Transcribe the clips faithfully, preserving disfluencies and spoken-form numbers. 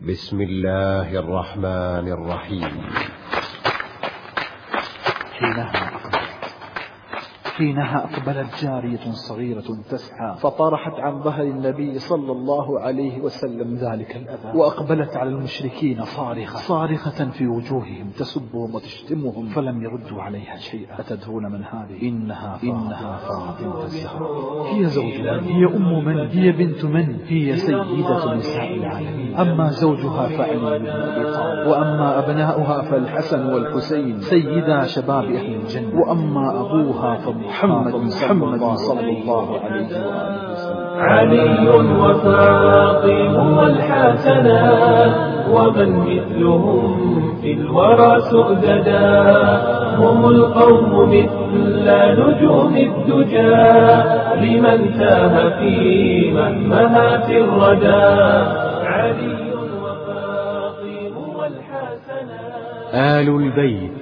بسم الله الرحمن الرحيم. حينها حينها أقبلت جارية صغيرة تسعى فطرحت عن ظهر النبي صلى الله عليه وسلم ذلك الأذى، وأقبلت على المشركين صارخة صارخة في وجوههم تسبهم وتشتمهم فلم يردوا عليها شيئا. أتدرون من هذه؟ إنها إنها فاطمة الزهراء. هي زوج من؟ هي أم من؟ هي بنت من؟ هي سيدة نساء العالمين. أما زوجها فعلي بن أبي طالب، وأما أبناؤها فالحسن والحسين سيدا شباب أهل الجنة، وأما أبوها فمحمد محمد صلى الله عليه وآله وسلم. علي وفاطمة والحسنان ومن مثلهم في الورى سؤددا، هم القوم مثل نجوم الدجى لمن تاه في مهمهات الردى. علي وفاطمة والحسنان آل البيت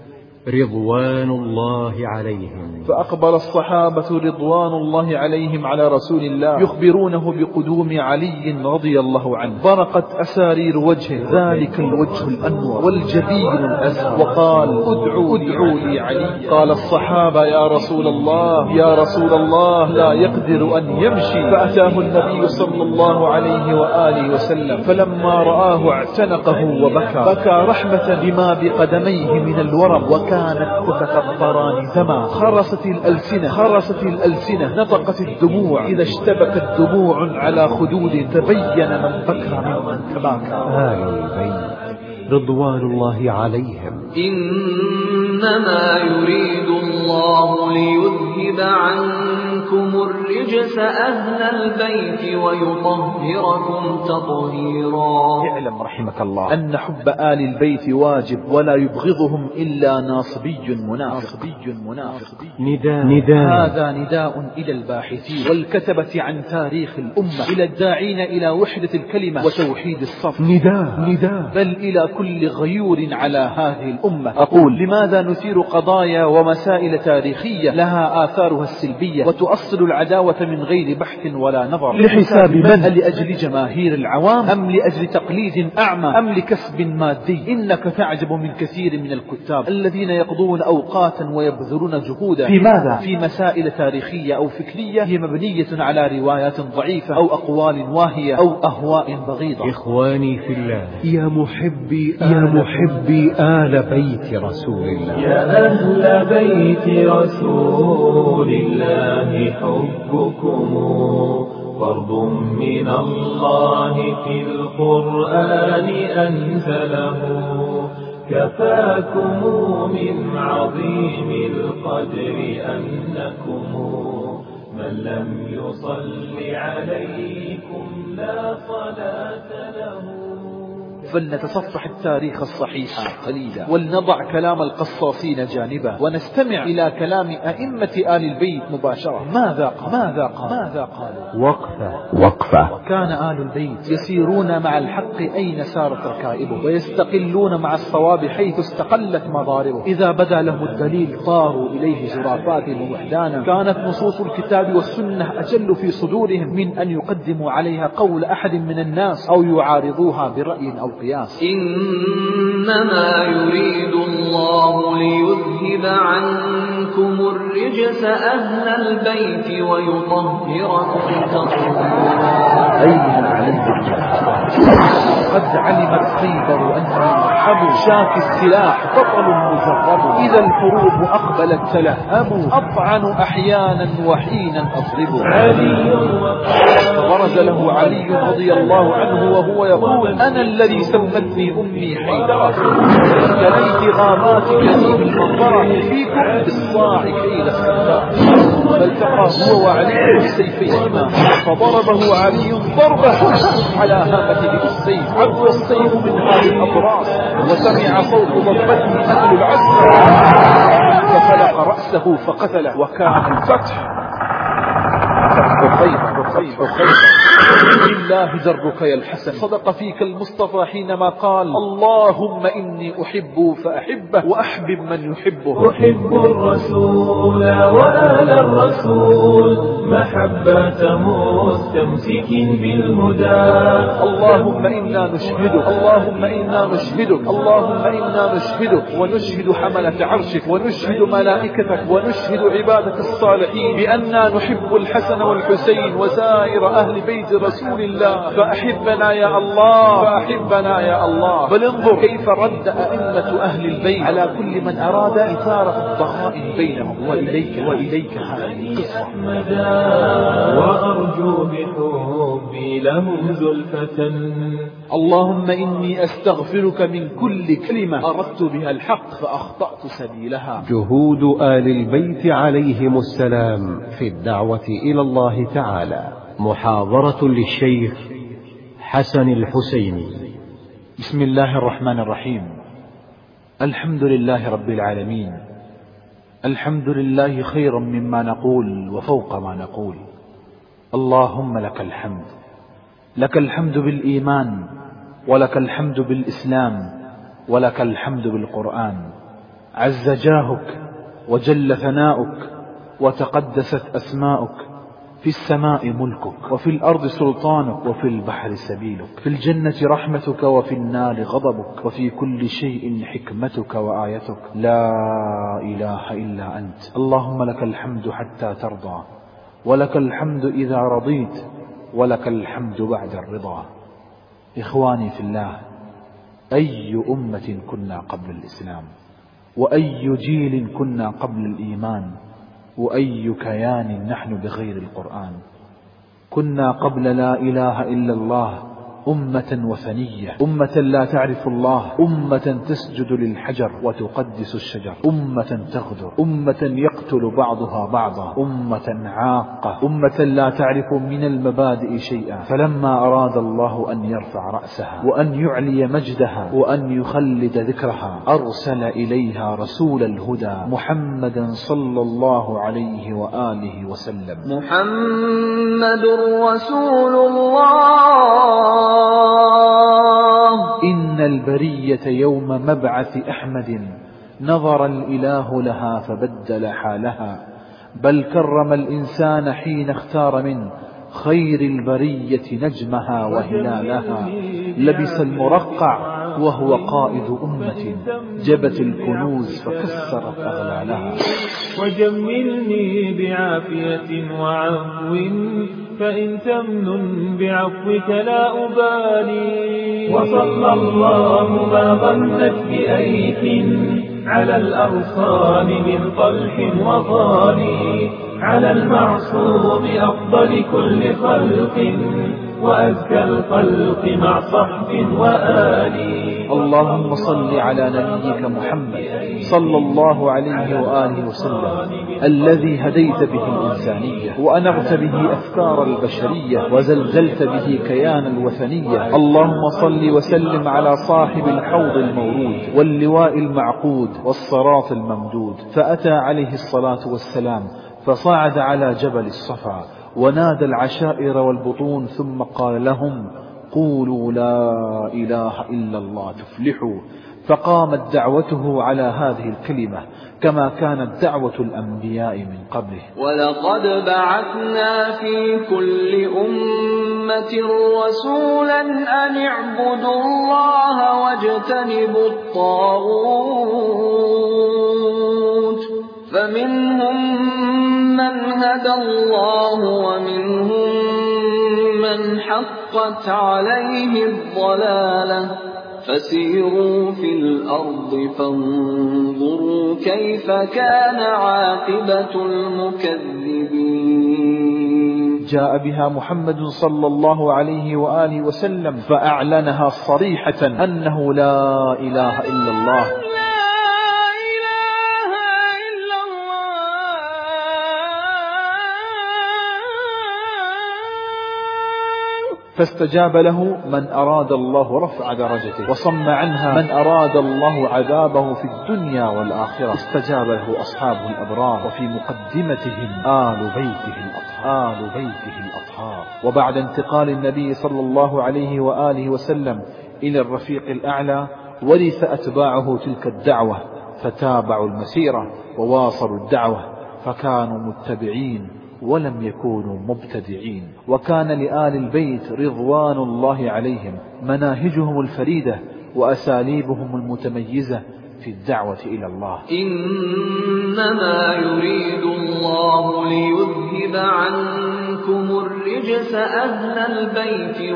رضوان الله عليهم. فأقبل الصحابة رضوان الله عليهم على رسول الله يخبرونه بقدوم علي رضي الله عنه. برقت أسارير وجهه ذلك الوجه الأنور والجبين الأزهر، وقال ادعوا ادعوا لي علي. قال الصحابة يا رسول الله يا رسول الله لا يقدر أن يمشي. فأتاه النبي صلى الله عليه وآله وسلم فلما رآه اعتنقه وبكى بكى رحمة بما بقدميه من الورم، وكانت تتقطران دما. خرست الألسنة خرست الألسنة نطقت الدموع إذا اشتبكت دموع على خدود تبين من بكى ممن تباكى. آل البيت رضوان الله عليهم. إنما يريد الله ليذهب عنكم الرجس أهل البيت ويطهركم تطهيرا. اعلم رحمك الله أن حب آل البيت واجب ولا يبغضهم إلا ناصبي منافق. منافق. نداء. نداء هذا نداء إلى الباحثين والكتبة عن تاريخ الأمة، إلى الداعين إلى وحدة الكلمة وتوحيد الصف. نداء. نداء بل إلى كل غيور على هذه الأمة. أقول لماذا نثير قضايا ومسائل تاريخية لها آثارها السلبية وتؤصل العداوة من غير بحث ولا نظر؟ لحساب من؟ هل لأجل جماهير العوام أم لأجل تقليد أعمى أم لكسب مادي؟ إنك تعجب من كثير من الكتاب الذين يقضون أوقاتا ويبذلون جهودا في ماذا؟ في مسائل تاريخية أو فكرية هي مبنية على روايات ضعيفة أو أقوال واهية أو أهواء بغيضة. إخواني في الله، يا محبي يا محبي آل بيت رسول الله، يا أهل بيت رسول الله حبكم فرض من الله في القرآن أنزله، كفاكم من عظيم القدر أنكم من لم يصل عليكم لا صلاة له. فلنتصفح التاريخ الصحيح قليلا ولنضع كلام القصاصين جانبا ونستمع إلى كلام أئمة آل البيت مباشرة. ماذا قال؟ ماذا قال؟ ماذا قالوا؟ وقفة وقفة. كان آل البيت يسيرون مع الحق أين سارت ركائبه، ويستقلون مع الصواب حيث استقلت مضاربه. إذا بدا لهم الدليل طاروا إليه زرافات ووحدانا. كانت نصوص الكتاب والسنة أجل في صدورهم من أن يقدموا عليها قول أحد من الناس أو يعارضوها برأي أو قياس. إنما يريد الله ليذهب عنكم الرجس أهل البيت ويطهركم تطهيرا. أيها العلم قد علمت خيبر أن مرحب شاك السلاح بطل مجرب، إذا الحروب أقبلت تلهبوا أطعن أحيانا وحينا أضرب. فبرز له علي رضي الله عنه وهو يقول أنا الذي سمتني أمي حيدرة، كليت غابات كثير المنظرة فيكم بالصاع كيل السنداء. فالتقى هو وعلي بالسيفيهما فضربه علي ضربة على هامته بالسيف، عد السيف من هذه الأطراس وسمع صوت ضربته أهل العسكر ففلق رأسه فقتله. وكان الفتح فتح خيبر فتح خيبر. لله درك يا الحسن، صدق فيك المصطفى حينما قال اللهم إني أحب فأحبه وأحبب من يحبه. أحب الرسول وآل الرسول محبة مستمسك بالهدى. اللهم إنا نشهدك اللهم إنا نشهدك اللهم إنا نشهدك ونشهد حملة عرشك ونشهد ملائكتك ونشهد عبادك الصالحين بأننا نحب الحسن والحسين وسائر أهل بيت رسول الله، فأحبنا يا الله فأحبنا يا الله. بل انظر كيف رد أئمة أهل البيت على كل من أراد إثارة الضغائن بينهم. وإليك وإليك هذه القصة. وأرجو بحبي لهم زلفة. اللهم إني أستغفرك من كل كلمة أردت بها الحق فأخطأت سبيلها. جهود آل البيت عليهم السلام في الدعوة إلى الله تعالى. محاضرة للشيخ حسن الحسيني. بسم الله الرحمن الرحيم. الحمد لله رب العالمين. الحمد لله خيرا مما نقول وفوق ما نقول. اللهم لك الحمد، لك الحمد بالإيمان، ولك الحمد بالإسلام، ولك الحمد بالقرآن. عز جاهك وجل ثناؤك وتقدست أسماؤك. في السماء ملكك وفي الأرض سلطانك وفي البحر سبيلك. في الجنة رحمتك وفي النار غضبك وفي كل شيء حكمتك وآيتك. لا إله إلا أنت. اللهم لك الحمد حتى ترضى، ولك الحمد إذا رضيت، ولك الحمد بعد الرضا. إخواني في الله، أي أمة كنا قبل الإسلام، وأي جيل كنا قبل الإيمان، وأي كيان نحن بغير القرآن. كنا قبل لا إله إلا الله أمة وثنية، أمة لا تعرف الله، أمة تسجد للحجر وتقدس الشجر، أمة تغدر، أمة يقتل بعضها بعضا، أمة عاقة، أمة لا تعرف من المبادئ شيئا. فلما أراد الله أن يرفع رأسها وأن يعلي مجدها وأن يخلد ذكرها أرسل إليها رسول الهدى محمدا صلى الله عليه وآله وسلم. محمد رسول الله. إن البرية يوم مبعث أحمد نظر الإله لها فبدل حالها، بل كرم الإنسان حين اختار من خير البرية نجمها وهلالها. لبس المرقع وهو قائد أمة جبت الكنوز فكسرت أغلالها. وجملني بعافية وعفو فإن تمن بعفوك لا أبالي. وصلى الله ما ظنت بأيك على الأرصان من طلح وضالي، على المعصوم أفضل كل خلق وأزكى الخلق مع صحب وآلي. اللهم صل على نبيك محمد صلى الله عليه وآله وسلم الذي هديت به الإنسانية وأنغت به أفكار البشرية وزلزلت به كيان الوثنية. اللهم صل وسلم على صاحب الحوض المورود واللواء المعقود والصراط الممدود. فأتى عليه الصلاة والسلام فصعد على جبل الصفا ونادى العشائر والبطون ثم قال لهم قولوا لا إله إلا الله تفلحوا. فقامت دعوته على هذه الكلمة كما كانت دعوة الأنبياء من قبله. ولقد بعثنا في كل أمة رسولا أن اعبدوا الله واجتنبوا الطاغوت فمنهم من هدى الله ومنهم من حقت عليه الضلالة. فسيروا في الأرض فانظروا كيف كان عاقبة المكذبين. جاء بها محمد صلى الله عليه وآله وسلم فأعلنها صريحة أنه لا إله إلا الله. فاستجاب له من أراد الله رفع درجته وصم عنها من أراد الله عذابه في الدنيا والآخرة. استجاب له أصحاب الأبرار وفي مقدمتهم آل بيته الأطهار. آل بيته الأطهار. وبعد انتقال النبي صلى الله عليه وآله وسلم إلى الرفيق الأعلى ورث أتباعه تلك الدعوة فتابعوا المسيرة وواصلوا الدعوة، فكانوا متبعين ولم يكونوا مبتدعين. وكان لآل البيت رضوان الله عليهم مناهجهم الفريدة وأساليبهم المتميزة في الدعوة إلى الله. إنما يريد الله ليذهب عنكم الرجس أهل البيت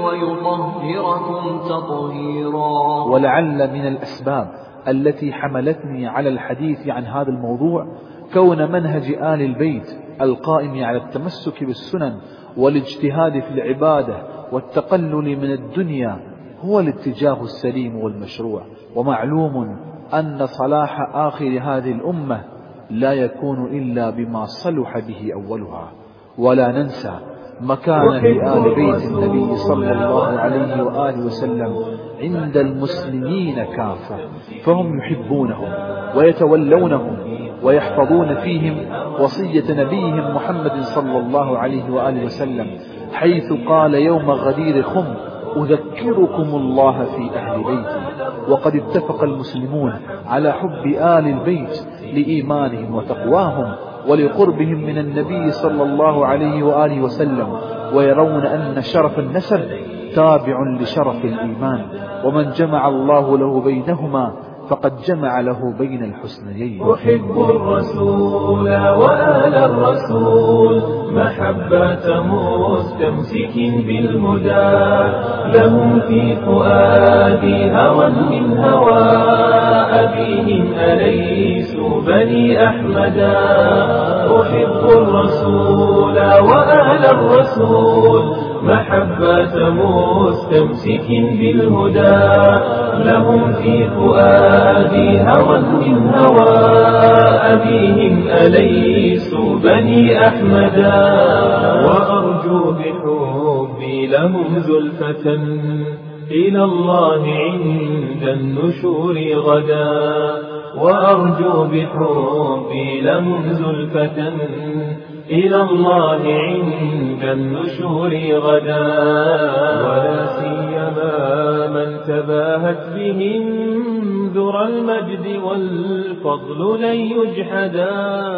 ويطهركم تطهيرا. ولعل من الأسباب التي حملتني على الحديث عن هذا الموضوع كون منهج آل البيت القائم على التمسك بالسنن والاجتهاد في العبادة والتقلل من الدنيا هو الاتجاه السليم والمشروع. ومعلوم أن صلاح آخر هذه الأمة لا يكون إلا بما صلح به أولها. ولا ننسى مكانة آل بيت النبي صلى الله عليه وآله وسلم عند المسلمين كافة، فهم يحبونهم ويتولونهم ويحفظون فيهم وصية نبيهم محمد صلى الله عليه وآله وسلم، حيث قال يوم غدير خم أذكركم الله في أهل بيتي. وقد اتفق المسلمون على حب آل البيت لإيمانهم وتقواهم ولقربهم من النبي صلى الله عليه وآله وسلم، ويرون أن شرف النسب تابع لشرف الإيمان، ومن جمع الله له بينهما فقد جمع له بين الحسنيين. أحب الرسول وآل الرسول محبة مستمسك بالهدى، لهم في فؤادي هوى من هوى أبيهم أليسوا بني أحمدا. أحب الرسول وآل الرسول محبة مستمسك بالهدى، لهم في فؤادي هوى من هوى أبيهم أليسوا بني أحمدا. وأرجو بحبي لهم زلفة إلى الله عند النشور غدا، وأرجو بحبي لهم زلفة إلى الله عند النشور غدا. ولا سيما من تباهت بهم ذرى المجد والفضل لن يجحدا.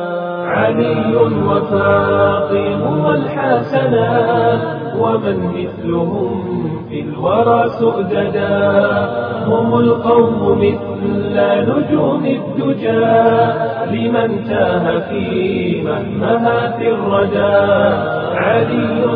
علي وفاطمة والحسنات ومن مثلهم في الورى سؤددا، هم القوم مثل نجوم الدجى لمن تاه في مهمهات الردى. علي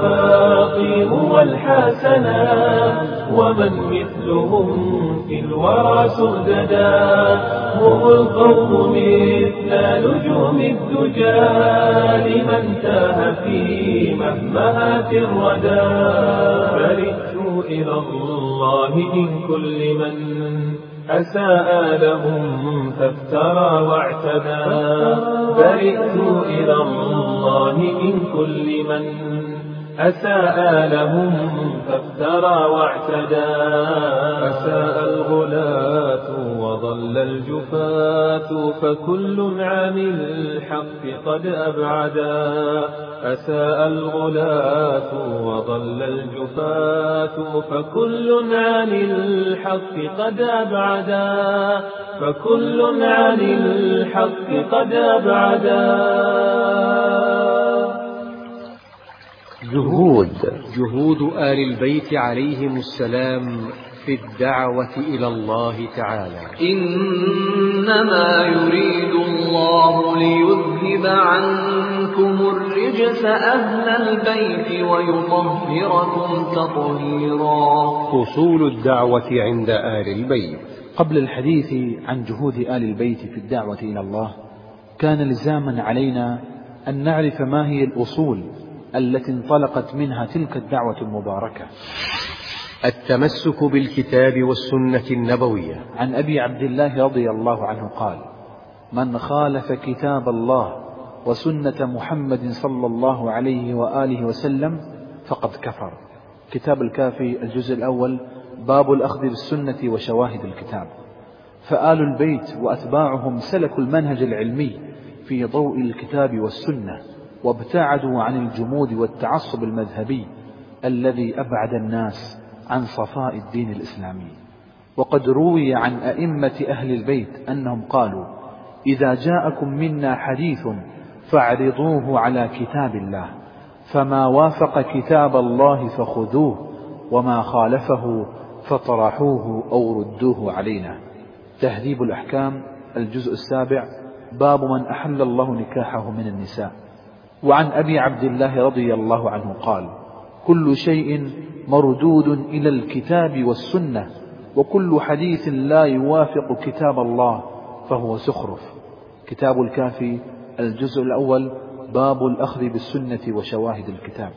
وفاطمة والحسنات ومن مثلهم في الورى سؤددا، هم القوم مثل نجوم الدجى لمن تاه في مهمهات الردى. فرجت إلى الله من كل من أساء لهم فافترى واعتدى. برئت إلى الله من كل من أساء لهم فافترى واعتدى. أساء الغلاة وضل الجفاة فكل عن الحق قد أبعدا. أساء الغلاة وضل الجفاة فكل عن الحق قد أبعدا. فكل عن الحق قد أبعدا. جهود جهود آل البيت عليهم السلام في الدعوة إلى الله تعالى. إنما يريد الله ليذهب عنكم الرجس أهل البيت ويطهركم تطهيرا. فصول الدعوة عند آل البيت. قبل الحديث عن جهود آل البيت في الدعوة إلى الله كان لزاما علينا أن نعرف ما هي الأصول التي انطلقت منها تلك الدعوة المباركة. التمسك بالكتاب والسنة النبوية. عن أبي عبد الله رضي الله عنه قال: من خالف كتاب الله وسنة محمد صلى الله عليه وآله وسلم فقد كفر. كتاب الكافي الجزء الأول، باب الأخذ بالسنة وشواهد الكتاب. فآل البيت وأتباعهم سلكوا المنهج العلمي في ضوء الكتاب والسنة، وابتعدوا عن الجمود والتعصب المذهبي الذي أبعد الناس عن صفاء الدين الإسلامي. وقد روي عن أئمة أهل البيت أنهم قالوا: إذا جاءكم منا حديث فاعرضوه على كتاب الله، فما وافق كتاب الله فخذوه، وما خالفه فطرحوه أو ردوه علينا. تهذيب الأحكام الجزء السابع، باب من أحل الله نكاحه من النساء. وعن أبي عبد الله رضي الله عنه قال: كل شيء مردود إلى الكتاب والسنة، وكل حديث لا يوافق كتاب الله فهو زخرف. كتاب الكافي الجزء الأول، باب الأخذ بالسنة وشواهد الكتاب.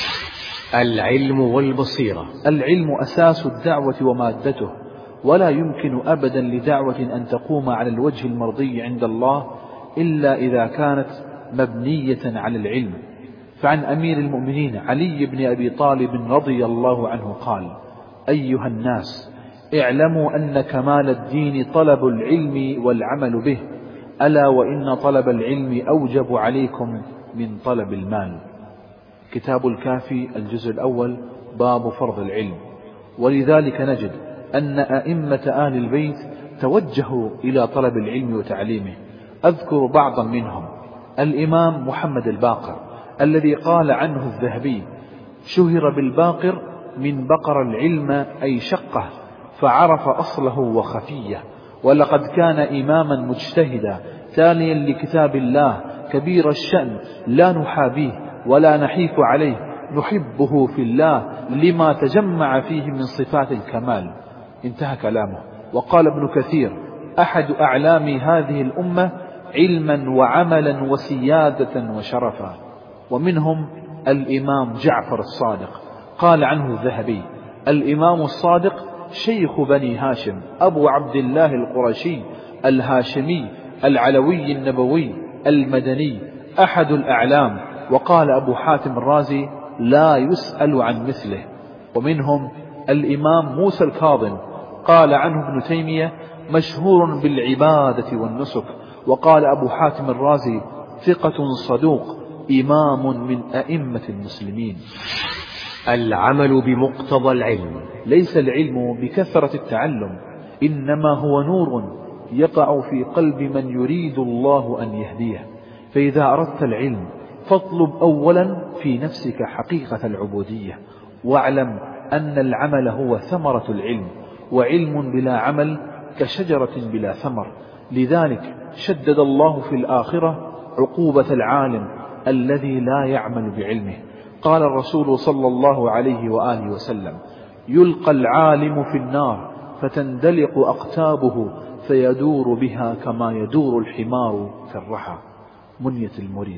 العلم والبصيرة. العلم أساس الدعوة ومادته، ولا يمكن أبدا لدعوة أن تقوم على الوجه المرضي عند الله إلا إذا كانت مبنية على العلم. فعن أمير المؤمنين علي بن أبي طالب رضي الله عنه قال: أيها الناس، اعلموا أن كمال الدين طلب العلم والعمل به، ألا وإن طلب العلم أوجب عليكم من طلب المال. كتاب الكافي الجزء الأول، باب فرض العلم. ولذلك نجد أن أئمة آل البيت توجهوا إلى طلب العلم وتعليمه. أذكر بعضا منهم: الإمام محمد الباقر الذي قال عنه الذهبي: شهر بالباقر من بقر العلم أي شقه، فعرف أصله وخفيه، ولقد كان إماما مجتهدا تاليا لكتاب الله كبير الشأن، لا نحابيه ولا نحيف عليه، نحبه في الله لما تجمع فيه من صفات الكمال. انتهى كلامه. وقال ابن كثير: أحد أعلام هذه الأمة علما وعملا وسيادة وشرفا. ومنهم الإمام جعفر الصادق، قال عنه الذهبي: الإمام الصادق شيخ بني هاشم، أبو عبد الله القرشي الهاشمي العلوي النبوي المدني، أحد الأعلام. وقال أبو حاتم الرازي: لا يسأل عن مثله. ومنهم الإمام موسى الكاظم، قال عنه ابن تيمية: مشهور بالعبادة والنسك. وقال أبو حاتم الرازي: ثقة صدوق، إمام من أئمة المسلمين. العمل بمقتضى العلم. ليس العلم بكثرة التعلم، إنما هو نور يقع في قلب من يريد الله أن يهديه. فإذا أردت العلم فاطلب أولا في نفسك حقيقة العبودية، واعلم أن العمل هو ثمرة العلم، وعلم بلا عمل كشجرة بلا ثمر. لذلك شدد الله في الآخرة عقوبة العالم الذي لا يعمل بعلمه. قال الرسول صلى الله عليه وآله وسلم: يلقى العالم في النار فتندلق أقتابه فيدور بها كما يدور الحمار في الرحى. منية المريد.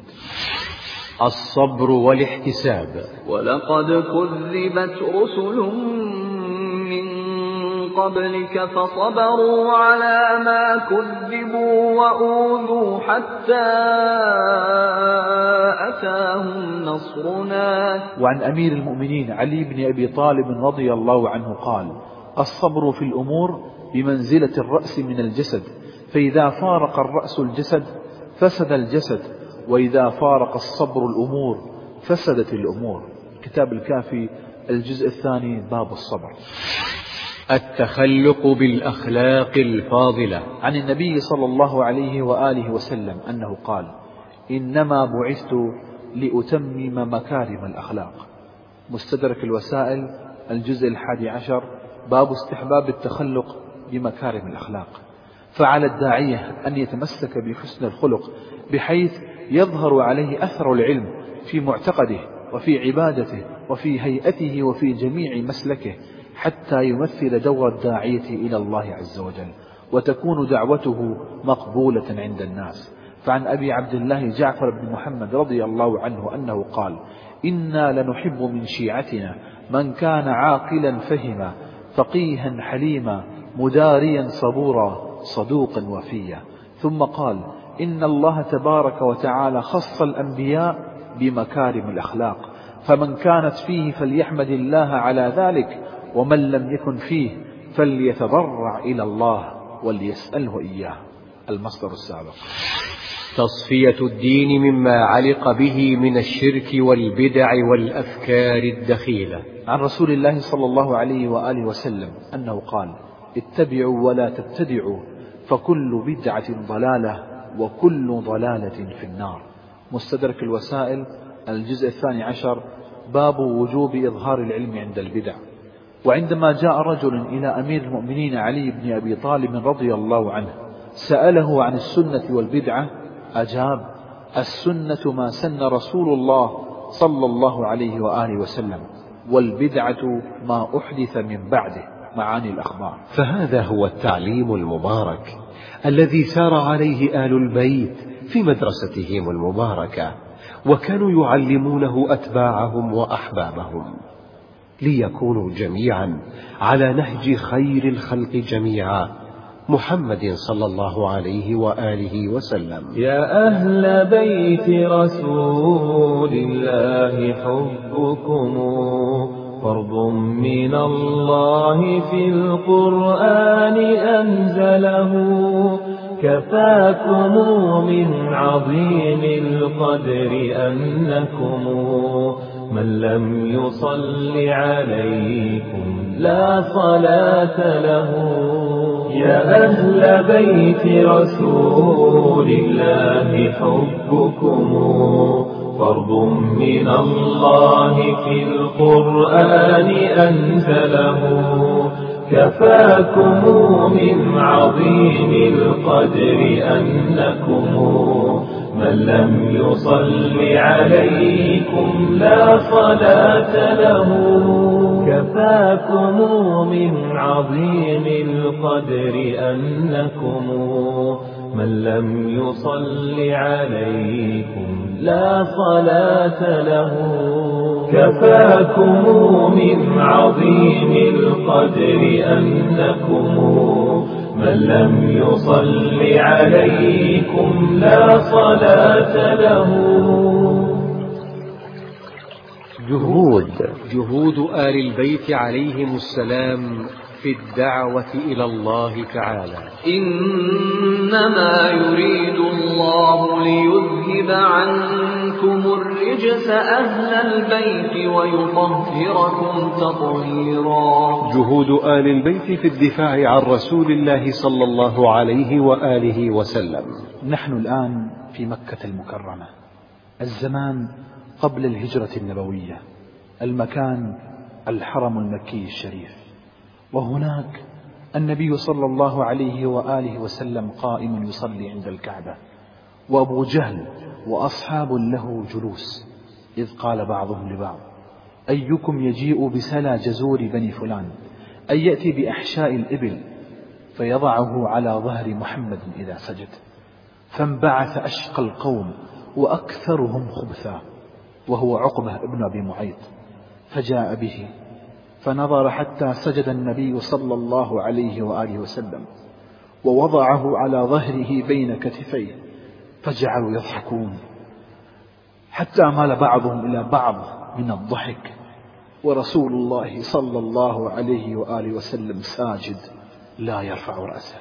الصبر والاحتساب. ولقد كذبت رسل من قبلك فصبروا على ما كذبوا وأوذوا حتى أتاهم نصرنا. وعن أمير المؤمنين علي بن أبي طالب رضي الله عنه قال: الصبر في الأمور بمنزلة الرأس من الجسد، فإذا فارق الرأس الجسد فسد الجسد، وإذا فارق الصبر الأمور فسدت الأمور. كتاب الكافي الجزء الثاني، باب الصبر. التخلق بالأخلاق الفاضلة. عن النبي صلى الله عليه وآله وسلم أنه قال: إنما بعثت لأتمم مكارم الأخلاق. مستدرك الوسائل الجزء الحادي عشر، باب استحباب التخلق بمكارم الأخلاق. فعلى الداعية أن يتمسك بحسن الخلق بحيث يظهر عليه أثر العلم في معتقده وفي عبادته وفي هيئته وفي جميع مسلكه، حتى يمثل دور الداعية إلى الله عز وجل، وتكون دعوته مقبولة عند الناس. فعن أبي عبد الله جعفر بن محمد رضي الله عنه أنه قال: إنا لنحب من شيعتنا من كان عاقلا فهما، فقيها حليما، مداريا صبورا، صدوقا وفيا. ثم قال: إن الله تبارك وتعالى خص الأنبياء بمكارم الأخلاق، فمن كانت فيه فليحمد الله على ذلك، ومن لم يكن فيه فليتضرع إلى الله وليسأله إياه. المصدر السابق. تصفية الدين مما علق به من الشرك والبدع والأفكار الدخيلة. عن رسول الله صلى الله عليه وآله وسلم أنه قال: اتبعوا ولا تبتدعوا فكل بدعة ضلالة وكل ضلالة في النار. مستدرك الوسائل الجزء الثاني عشر، باب وجوب إظهار العلم عند البدع. وعندما جاء رجل إلى أمير المؤمنين علي بن أبي طالب رضي الله عنه سأله عن السنة والبدعة، أجاب: السنة ما سن رسول الله صلى الله عليه وآله وسلم، والبدعة ما أحدث من بعده، معاني الأخبار. فهذا هو التعليم المبارك الذي سار عليه آل البيت في مدرستهم المباركة، وكانوا يعلمونه أتباعهم وأحبابهم ليكونوا جميعا على نهج خير الخلق جميعا، محمد صلى الله عليه وآله وسلم. يا أهل بيت رسول الله حبكم فرض من الله في القرآن أنزله، كفاكم من عظيم القدر أنكم من لم يصل عليكم لا صلاة له. يا أهل بيت رسول الله حبكم فرض من الله في القرآن أنزله، كفاكم من عظيم القدر أنكم من لم يصل عليكم لا صلاة له. كفاكم من عظيم القدر أنكم من لم يصل عليكم لا صلاة له. كفاكم من عظيم القدر أنكم من لم يصل عليكم لا صلاة له. جهود جهود آل البيت عليهم السلام في الدعوة إلى الله تعالى. إنما يريد الله ليذهب عنكم الرجس أهل البيت ويطهركم تطهيرا. جهود آل البيت في الدفاع عن رسول الله صلى الله عليه وآله وسلم. نحن الآن في مكة المكرمة، الزمان قبل الهجرة النبوية، المكان الحرم المكي الشريف، وهناك النبي صلى الله عليه وآله وسلم قائم يصلي عند الكعبة، وأبو جهل وأصحاب له جلوس، إذ قال بعضهم لبعض: أيكم يجيء بسلا جزور بني فلان، أن يأتي بأحشاء الإبل فيضعه على ظهر محمد إذا سجد. فانبعث أشقى القوم وأكثرهم خبثا، وهو عقبة ابن أبي معيط، فجاء به فنظر حتى سجد النبي صلى الله عليه وآله وسلم، ووضعه على ظهره بين كتفيه، فجعلوا يضحكون حتى مال بعضهم إلى بعض من الضحك، ورسول الله صلى الله عليه وآله وسلم ساجد لا يرفع رأسه.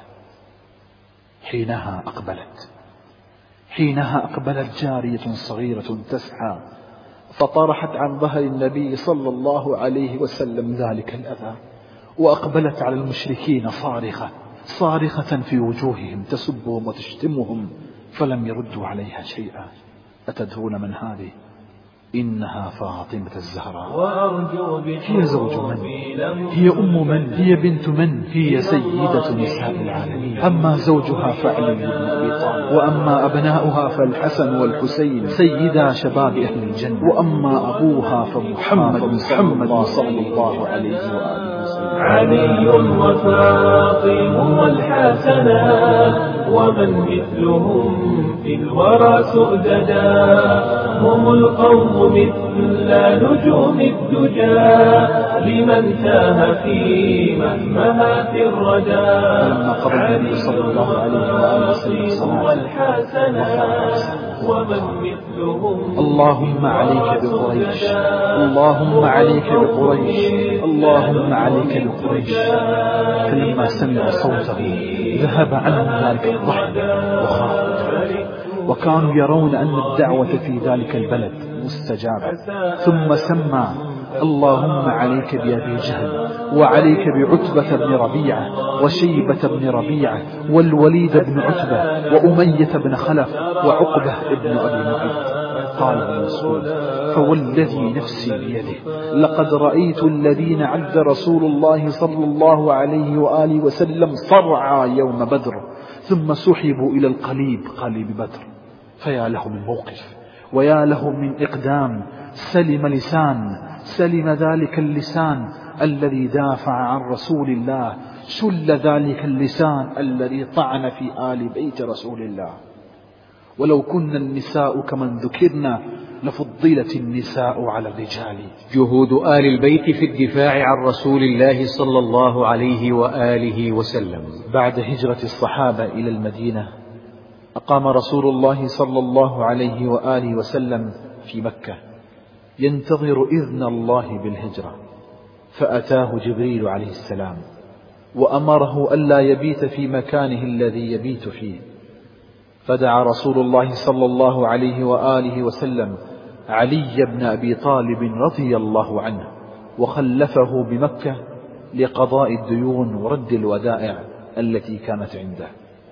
حينها أقبلت حينها أقبلت جارية صغيرة تسعى، فطرحت عن ظهر النبي صلى الله عليه وسلم ذلك الأذى، وأقبلت على المشركين صارخة صارخة في وجوههم تسبهم وتشتمهم، فلم يردوا عليها شيئا. أتدرون من هذه؟ إنها فاطمة الزهراء. هي زوج من؟ هي أم من؟ هي بنت من؟ هي سيدة نساء العالمين. أما زوجها فعلي بن أبي طالب، وأما أبناؤها فالحسن والحسين سيدا شباب أهل الجنة، وأما أبوها فمحمد محمد صلى الله عليه وآله وسلم. علي وفاطمة والحسنان ومن مثلهم في الورى سؤددا، هم القوم مثل نجوم الدجى لمن تاه في مهمهات الردى. لما قضى النبي صلى الله عليه وآله وسلم والحسنات ومن مثلهم اللهم عليك بقريش، اللهم عليك بقريش، اللهم عليك بقريش. فلما سمعوا صوته ذهب عنهم ذلك الضحك وخافوا، وكانوا يرون أن الدعوة في ذلك البلد مستجابة. ثم سمى اللهم عليك بأبي جهل، وعليك بعتبة بن ربيعة، وشيبة بن ربيعة، والوليد بن عتبة، وأمية بن خلف، وعقبة بن أبي معيط. قال ابن مسعود: فوالذي نفسي بيده لقد رأيت الذين عد رسول الله صلى الله عليه وآله وسلم صرعى يوم بدر، ثم سحبوا إلى القليب قليب بدر. فيا له من موقف، ويا له من إقدام. سلم لسان، سلم ذلك اللسان الذي دافع عن رسول الله، شل ذلك اللسان الذي طعن في آل بيت رسول الله. ولو كنا النساء كمن ذكرنا لفضلت النساء على الرجال. جهود آل البيت في الدفاع عن رسول الله صلى الله عليه وآله وسلم. بعد هجرة الصحابة إلى المدينة أقام رسول الله صلى الله عليه وآله وسلم في مكة ينتظر إذن الله بالهجرة، فأتاه جبريل عليه السلام وأمره ألا يبيت في مكانه الذي يبيت فيه. فدعا رسول الله صلى الله عليه وآله وسلم علي بن أبي طالب رضي الله عنه، وخلفه بمكة لقضاء الديون ورد الودائع التي كانت عنده،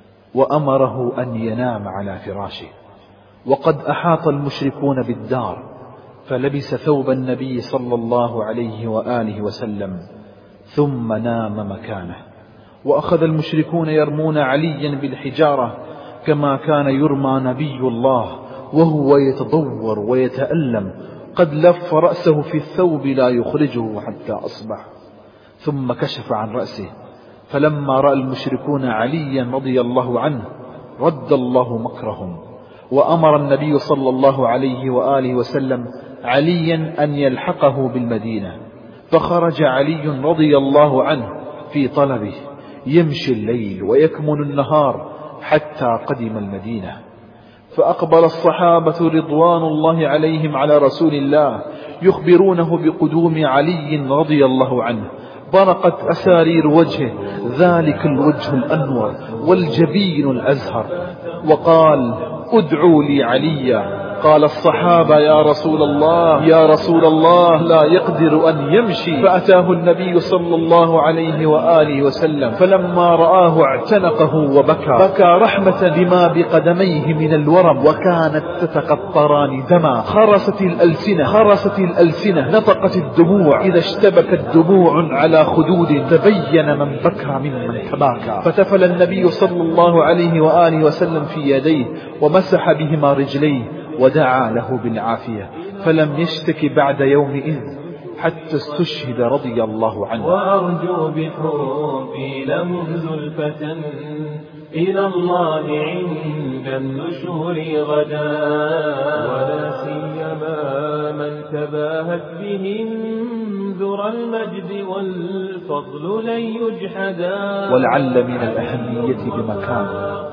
وأمره أن ينام على فراشه. وقد أحاط المشركون بالدار، فلبس ثوب النبي صلى الله عليه وآله وسلم ثم نام مكانه. وأخذ المشركون يرمون عليا بالحجارة كما كان يرمى نبي الله وهو يتضور ويتألم، قد لف رأسه في الثوب لا يخرجه حتى أصبح، ثم كشف عن رأسه. فلما رأى المشركون عليا رضي الله عنه رد الله مكرهم، وأمر النبي صلى الله عليه وآله وسلم عليا أن يلحقه بالمدينة. فخرج علي رضي الله عنه في طلبه، يمشي الليل ويكمن النهار حتى قدم المدينة. فأقبل الصحابة رضوان الله عليهم على رسول الله يخبرونه بقدوم علي رضي الله عنه. برقت أسارير وجهه ذلك الوجه الأنور والجبين الأزهر، وقال: ادعوا لي عليا. قال الصحابة: يا رسول الله يا رسول الله لا يقدر أن يمشي. فأتاه النبي صلى الله عليه وآله وسلم، فلما رآه اعتنقه وبكى بكى رحمة لما بقدميه من الورم، وكانت تتقطران دما. خرست الألسنة خرست الألسنة نطقت الدموع، إذا اشتبكت دموع على خدود تبين من بكى ممن تباكى. فتفل النبي صلى الله عليه وآله وسلم في يديه ومسح بهما رجليه ودعا له بالعافية، فلم يشتك بعد يومئذ حتى استشهد رضي الله عنه. وأرجو بحبي لهم زلفة إلى الله عند النشور غدا، ولا سيما من تباهت بهم ذرى المجد والفضل لن يجحدا. ولعل من الأهمية بمكان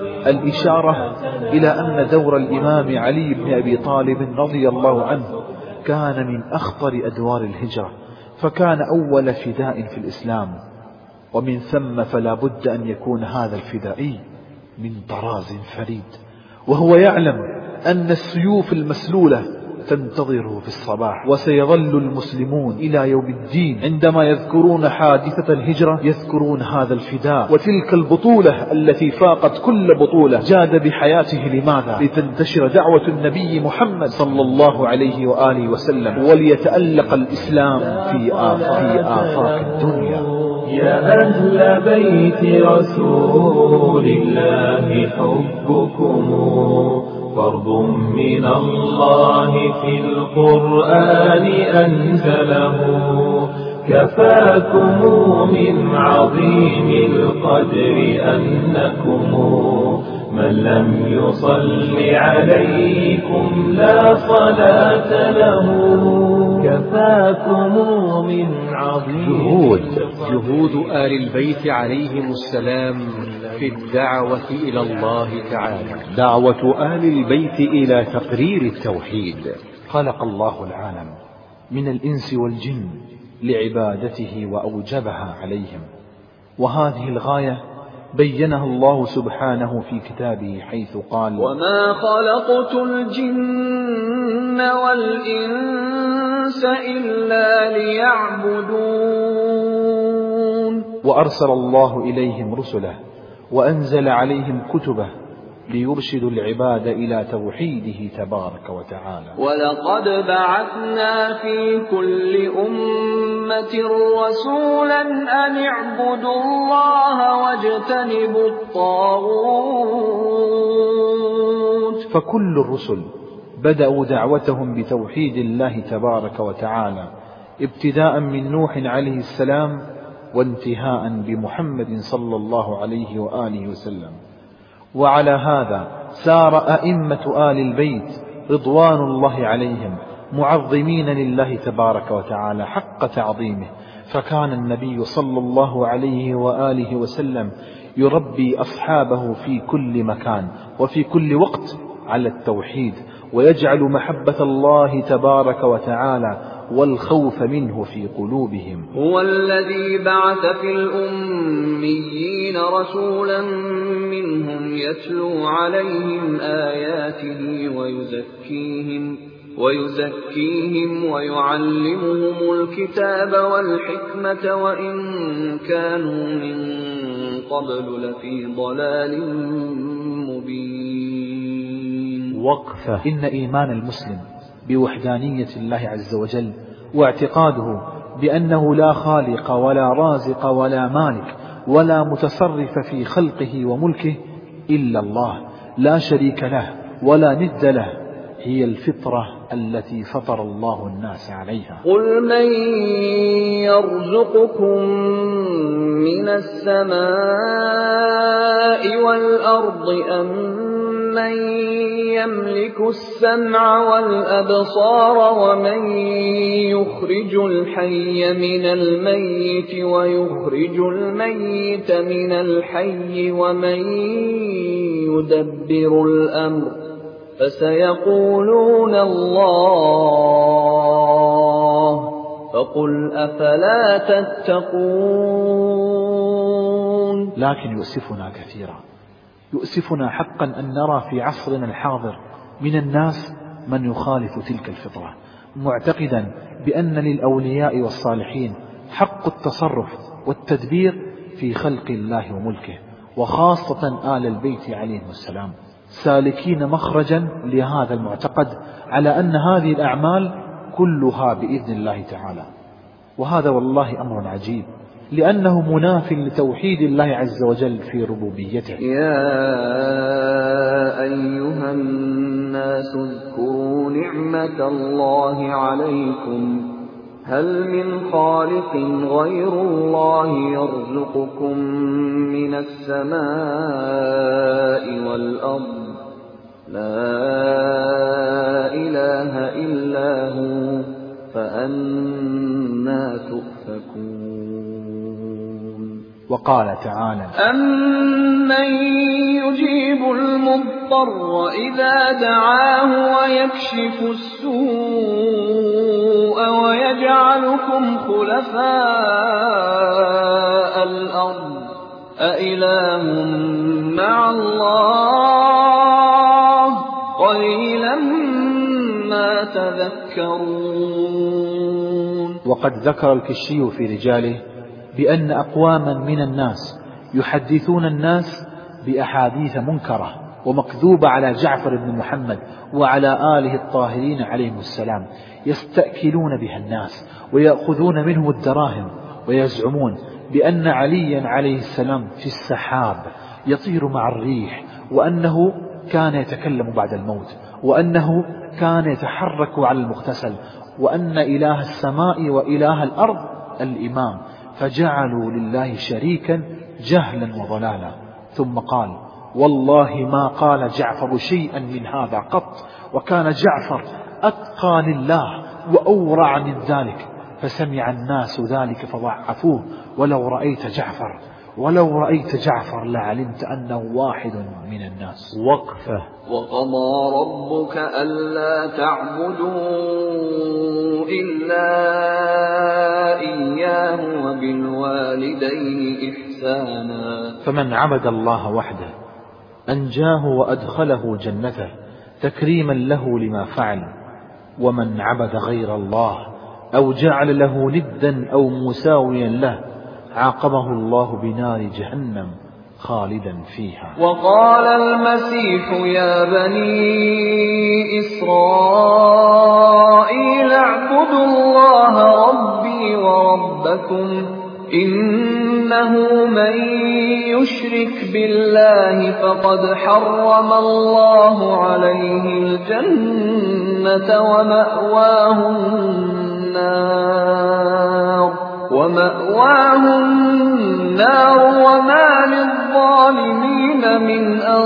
الإشارة إلى أن دور الإمام علي بن أبي طالب رضي الله عنه كان من أخطر أدوار الهجرة، فكان أول فداء في الإسلام، ومن ثم فلا بد أن يكون هذا الفدائي من طراز فريد. وهو يعلم أن السيوف المسلولة تنتظره في الصباح، وسيظل المسلمون إلى يوم الدين عندما يذكرون حادثة الهجرة يذكرون هذا الفداء وتلك البطولة التي فاقت كل بطولة جاد بحياته. لماذا؟ لتنتشر دعوة النبي محمد صلى الله عليه وآله وسلم، وليتألق الإسلام في آفاق الدنيا. يا أهل بيت رسول الله حبكم فرض من الله في القرآن أنزله، كفاكم من عظيم القدر أنكم من لم يصل عليكم لا صلاة له. كفاكم من عظيم جهود جهود آل البيت عليهم السلام في الدعوة إلى الله تعالى. دعوة آل البيت إلى تقرير التوحيد. خلق الله العالم من الإنس والجن لعبادته وأوجبها عليهم. وهذه الغاية بينها الله سبحانه في كتابه حيث قال: وما خلقت الجن والإنس إلا ليعبدون. وأرسل الله إليهم رسله وأنزل عليهم كتبه ليرشدوا العباد إلى توحيده تبارك وتعالى. ولقد بعثنا في كل أمة رسولا أن اعبدوا الله واجتنبوا الطاغوت. فكل الرسل بدأوا دعوتهم بتوحيد الله تبارك وتعالى، ابتداء من نوح عليه السلام وانتهاء بمحمد صلى الله عليه وآله وسلم. وعلى هذا سار أئمة آل البيت رضوان الله عليهم معظمين لله تبارك وتعالى حق تعظيمه. فكان النبي صلى الله عليه وآله وسلم يربي أصحابه في كل مكان وفي كل وقت على التوحيد، ويجعل محبة الله تبارك وتعالى والخوف منه في قلوبهم. هو الذي بعث في الأميين رسولا منهم يتلو عليهم آياته ويزكيهم ويزكيهم ويعلمهم الكتاب والحكمة وإن كانوا من قبل لفي ضلال مبين. وقفة. إن إيمان المسلم بوحدانية الله عز وجل واعتقاده بأنه لا خالق ولا رازق ولا مالك ولا متصرف في خلقه وملكه إلا الله لا شريك له ولا ند له، هي الفطرة التي فطر الله الناس عليها. قل من يرزقكم من السماء والأرض أم من يملك السمع والأبصار ومن يخرج الحي من الميت ويخرج الميت من الحي ومن يدبر الأمر فسيقولون الله فقل أفلا تتقون. لكن يؤسفنا كثيرا، يؤسفنا حقا أن نرى في عصرنا الحاضر من الناس من يخالف تلك الفطرة، معتقدا بأن للأولياء والصالحين حق التصرف والتدبير في خلق الله وملكه، وخاصة آل البيت عليهم السلام، سالكين مخرجا لهذا المعتقد على أن هذه الأعمال كلها بإذن الله تعالى. وهذا والله أمر عجيب، لأنه مناف لتوحيد الله عز وجل في ربوبيته. يا أيها الناس اذكروا نعمة الله عليكم هل من خالق غير الله يرزقكم من السماء والأرض لا إله إلا هو فأنى تؤفكون. وقال تعالى: أمن يجيب المضطر إذا دعاه ويكشف السوء ويجعلكم خلفاء الأرض أإله مع الله قليلا ما تذكرون. وقد ذكر الكشي في رجاله بأن أقواما من الناس يحدثون الناس بأحاديث منكرة ومكذوبة على جعفر بن محمد وعلى آله الطاهرين عليهم السلام، يستأكلون بها الناس ويأخذون منهم الدراهم، ويزعمون بأن عليا عليه السلام في السحاب يطير مع الريح، وأنه كان يتكلم بعد الموت، وأنه كان يتحرك على المغتسل، وأن إله السماء وإله الأرض الإمام، فجعلوا لله شريكا جهلا وضلالا. ثم قال: والله ما قال جعفر شيئا من هذا قط، وكان جعفر أتقى لله وأورع من ذلك، فسمع الناس ذلك فضعفوه، ولو رأيت جعفر ولو رأيت جعفر لعلمت أنه واحد من الناس. وقفة. وقضى ربك ألا تعبدوا إلا إياه وبالوالدين إحسانا. فمن عبد الله وحده أنجاه وأدخله جنته تكريما له لما فعل، ومن عبد غير الله أو جعل له ندا أو مساويا له عاقبه الله بنار جهنم خالدا فيها. وقال المسيح يا بني إسرائيل اعبدوا الله ربي وربكم إنه من يشرك بالله فقد حرم الله عليه الجنة ومأواه النار ومأواه النار وما للظالمين من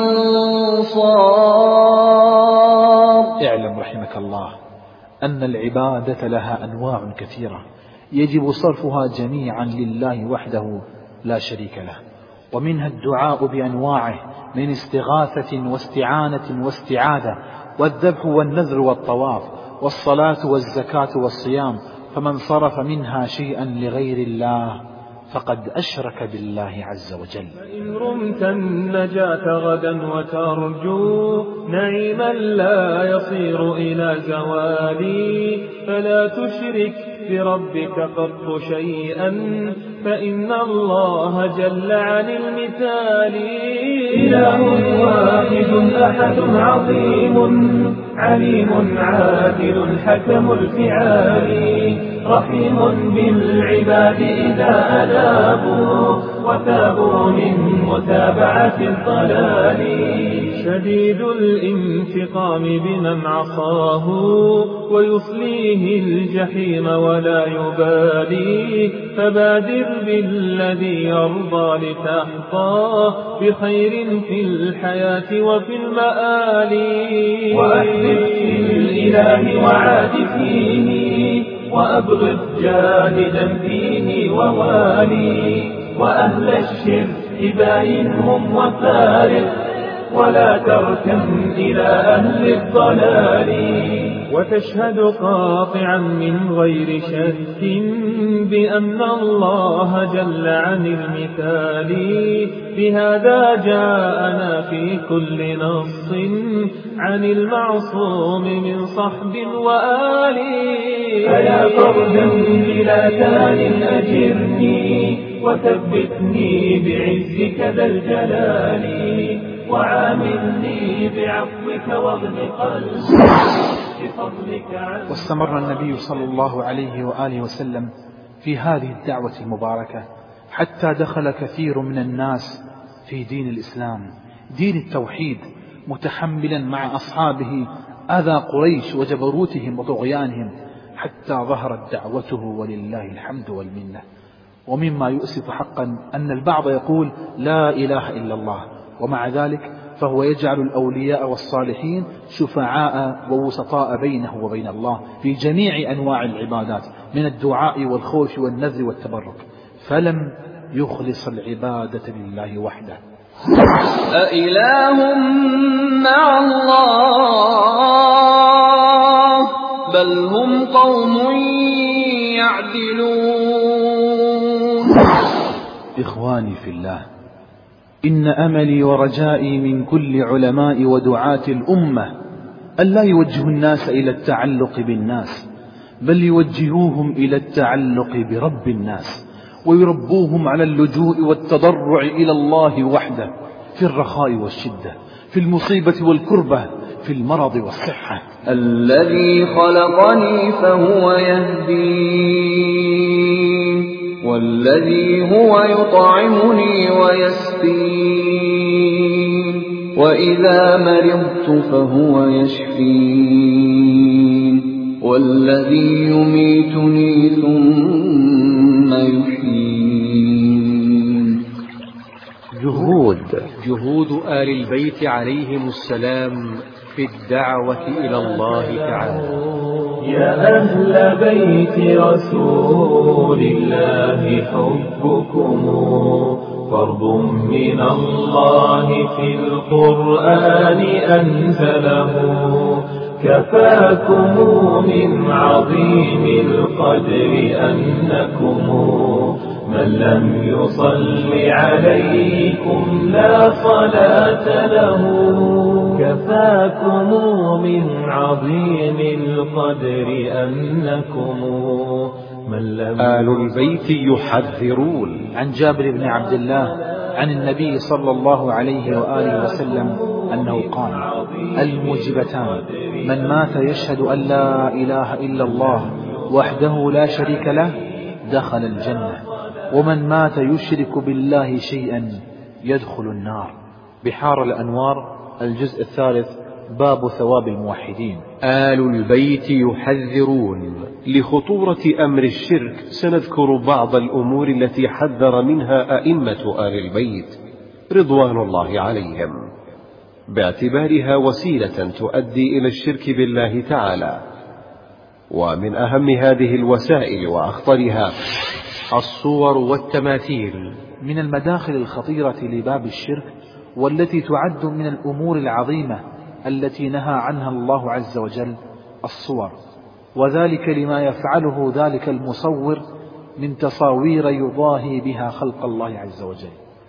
أنصار. اعلم رحمك الله أن العبادة لها أنواع كثيرة يجب صرفها جميعا لله وحده لا شريك له، ومنها الدعاء بأنواعه من استغاثة واستعانة واستعاذة، والذبح والنذر والطواف والصلاة والزكاة والصيام، فمن صرف منها شيئا لغير الله فقد أشرك بالله عز وجل. فإن رمت النجاة غدا وترجو نعيما لا يصير إلى زوالي فلا تشرك بربك قط شيئا فإن الله جل عن المثال إله واحد أحد عظيم عليم عادل حكم الفعال رحيم بالعباد إذا أنابوا وتابوا من متابعة الضلال شديد الانتقام بمن عصاه ويصليه الجحيم ولا يبالي فبادر بالذي يرضى لتحظى بخير في الحياة وفي المآل وأحبب في الإله وعاد فيه وأبغض جاهدا فيه ووالي وأهل الشرك باينهم وفارق ولا تركن إلى أهل الضلال وتشهد قاطعا من غير شك بأن الله جل عن المثال بهذا جاءنا في كل نص عن المعصوم من صحب وآل فيا فردا بلا تال أجرني وثبتني بعزك ذا الجلال وعاملني بعفوك واغن قلبي بفضلك عنك. واستمر النبي صلى الله عليه وآله وسلم في هذه الدعوة المباركة حتى دخل كثير من الناس في دين الإسلام دين التوحيد، متحملا مع أصحابه أذى قريش وجبروتهم وطغيانهم حتى ظهرت دعوته ولله الحمد والمنة. ومما يؤسف حقا أن البعض يقول لا إله إلا الله، ومع ذلك فهو يجعل الأولياء والصالحين شفعاء ووسطاء بينه وبين الله في جميع أنواع العبادات من الدعاء والخوف والنذر والتبرك، فلم يخلص العبادة لله وحده. أإله مع الله بل هم قوم يعدلون. إخواني في الله، إن أملي ورجائي من كل علماء ودعاة الأمة أن لا يوجهوا الناس إلى التعلق بالناس، بل يوجهوهم إلى التعلق برب الناس، ويربوهم على اللجوء والتضرع إلى الله وحده في الرخاء والشدة، في المصيبة والكربة، في المرض والصحة. الذي خلقني فهو يهدين والذي هو يطعمني ويسقين وإذا مرضت فهو يشفين والذي يميتني ثم يحيين. جهود جهود آل البيت عليهم السلام في الدعوة إلى الله تعالى. يا أهل بيت رسول الله حبكم فرض من الله في القرآن أنزله كفاكم من عظيم القدر أنكم من لم يصل عليكم لا صلاة له كفاكم من عظيم القدر أنكم من لم آل البيت يحذرون. عن جابر بن عبد الله عن النبي صلى الله عليه وآله وسلم أنه قال: الموجبتان من مات يشهد أن لا إله إلا الله وحده لا شريك له دخل الجنة، ومن مات يشرك بالله شيئا يدخل النار. بحار الأنوار الجزء الثالث باب ثواب الموحدين. آل البيت يحذرون. لخطورة أمر الشرك سنذكر بعض الأمور التي حذر منها أئمة آل البيت رضوان الله عليهم، باعتبارها وسيلة تؤدي إلى الشرك بالله تعالى. ومن أهم هذه الوسائل وأخطرها الصور والتماثيل. من المداخل الخطيرة لباب الشرك والتي تعد من الأمور العظيمة التي نهى عنها الله عز وجل الصور، وذلك لما يفعله ذلك المصور من تصاوير يضاهي بها خلق الله عز وجل.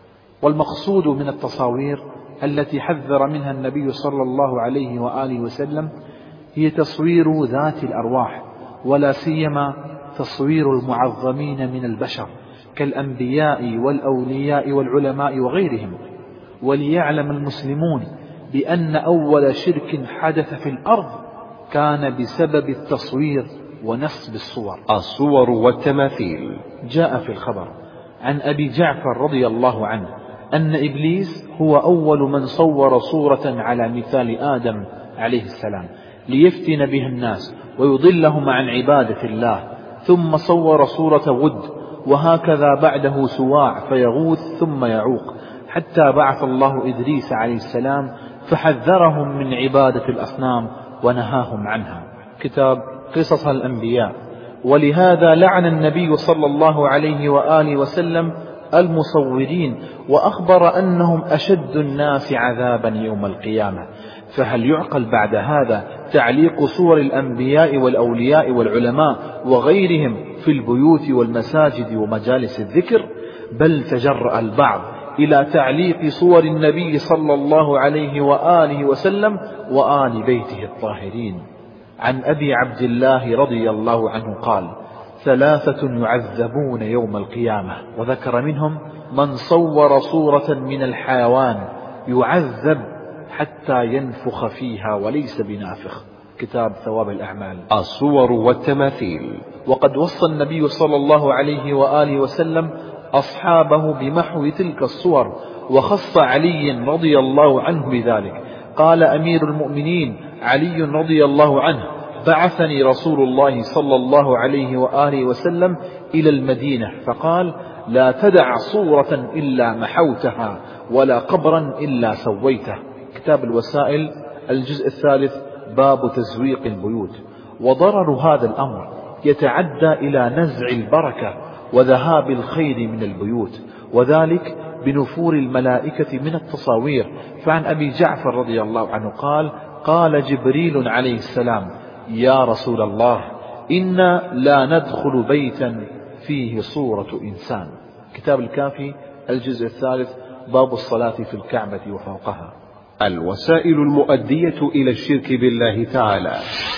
والمقصود من التصاوير التي حذر منها النبي صلى الله عليه وآله وسلم هي تصوير ذات الأرواح، ولا سيما تصوير المعظمين من البشر كالأنبياء والأولياء والعلماء وغيرهم. وليعلم المسلمون بأن أول شرك حدث في الأرض كان بسبب التصوير ونصب الصور. الصور والتماثيل. جاء في الخبر عن أبي جعفر رضي الله عنه أن إبليس هو أول من صور صورة على مثال آدم عليه السلام ليفتن به الناس ويضلهم عن عبادة الله، ثم صور صورة ود، وهكذا بعده سواع فيغوث ثم يعوق، حتى بعث الله إدريس عليه السلام فحذرهم من عبادة الأصنام ونهاهم عنها. كتاب قصص الأنبياء. ولهذا لعن النبي صلى الله عليه وآله وسلم المصورين، وأخبر أنهم أشد الناس عذابا يوم القيامة. فهل يعقل بعد هذا تعليق صور الأنبياء والأولياء والعلماء وغيرهم في البيوت والمساجد ومجالس الذكر؟ بل تجرأ البعض إلى تعليق صور النبي صلى الله عليه وآله وسلم وآل بيته الطاهرين. عن أبي عبد الله رضي الله عنه قال: ثلاثة يعذبون يوم القيامة، وذكر منهم من صور صورة من الحيوان يعذب حتى ينفخ فيها وليس بنافخ. كتاب ثواب الأعمال. الصور والتماثيل. وقد وصى النبي صلى الله عليه وآله وسلم أصحابه بمحو تلك الصور، وخص علي رضي الله عنه بذلك. قال أمير المؤمنين علي رضي الله عنه: بعثني رسول الله صلى الله عليه وآله وسلم إلى المدينة فقال: لا تدع صورة إلا محوتها، ولا قبرا إلا سويته. كتاب الوسائل الجزء الثالث باب تزويق البيوت. وضرر هذا الأمر يتعدى إلى نزع البركة وذهاب الخير من البيوت، وذلك بنفور الملائكة من التصاوير. فعن أبي جعفر رضي الله عنه قال: قال جبريل عليه السلام: يا رسول الله، إنا لا ندخل بيتا فيه صورة إنسان. كتاب الكافي الجزء الثالث باب الصلاة في الكعبة وفوقها. الوسائل المؤدية إلى الشرك بالله تعالى.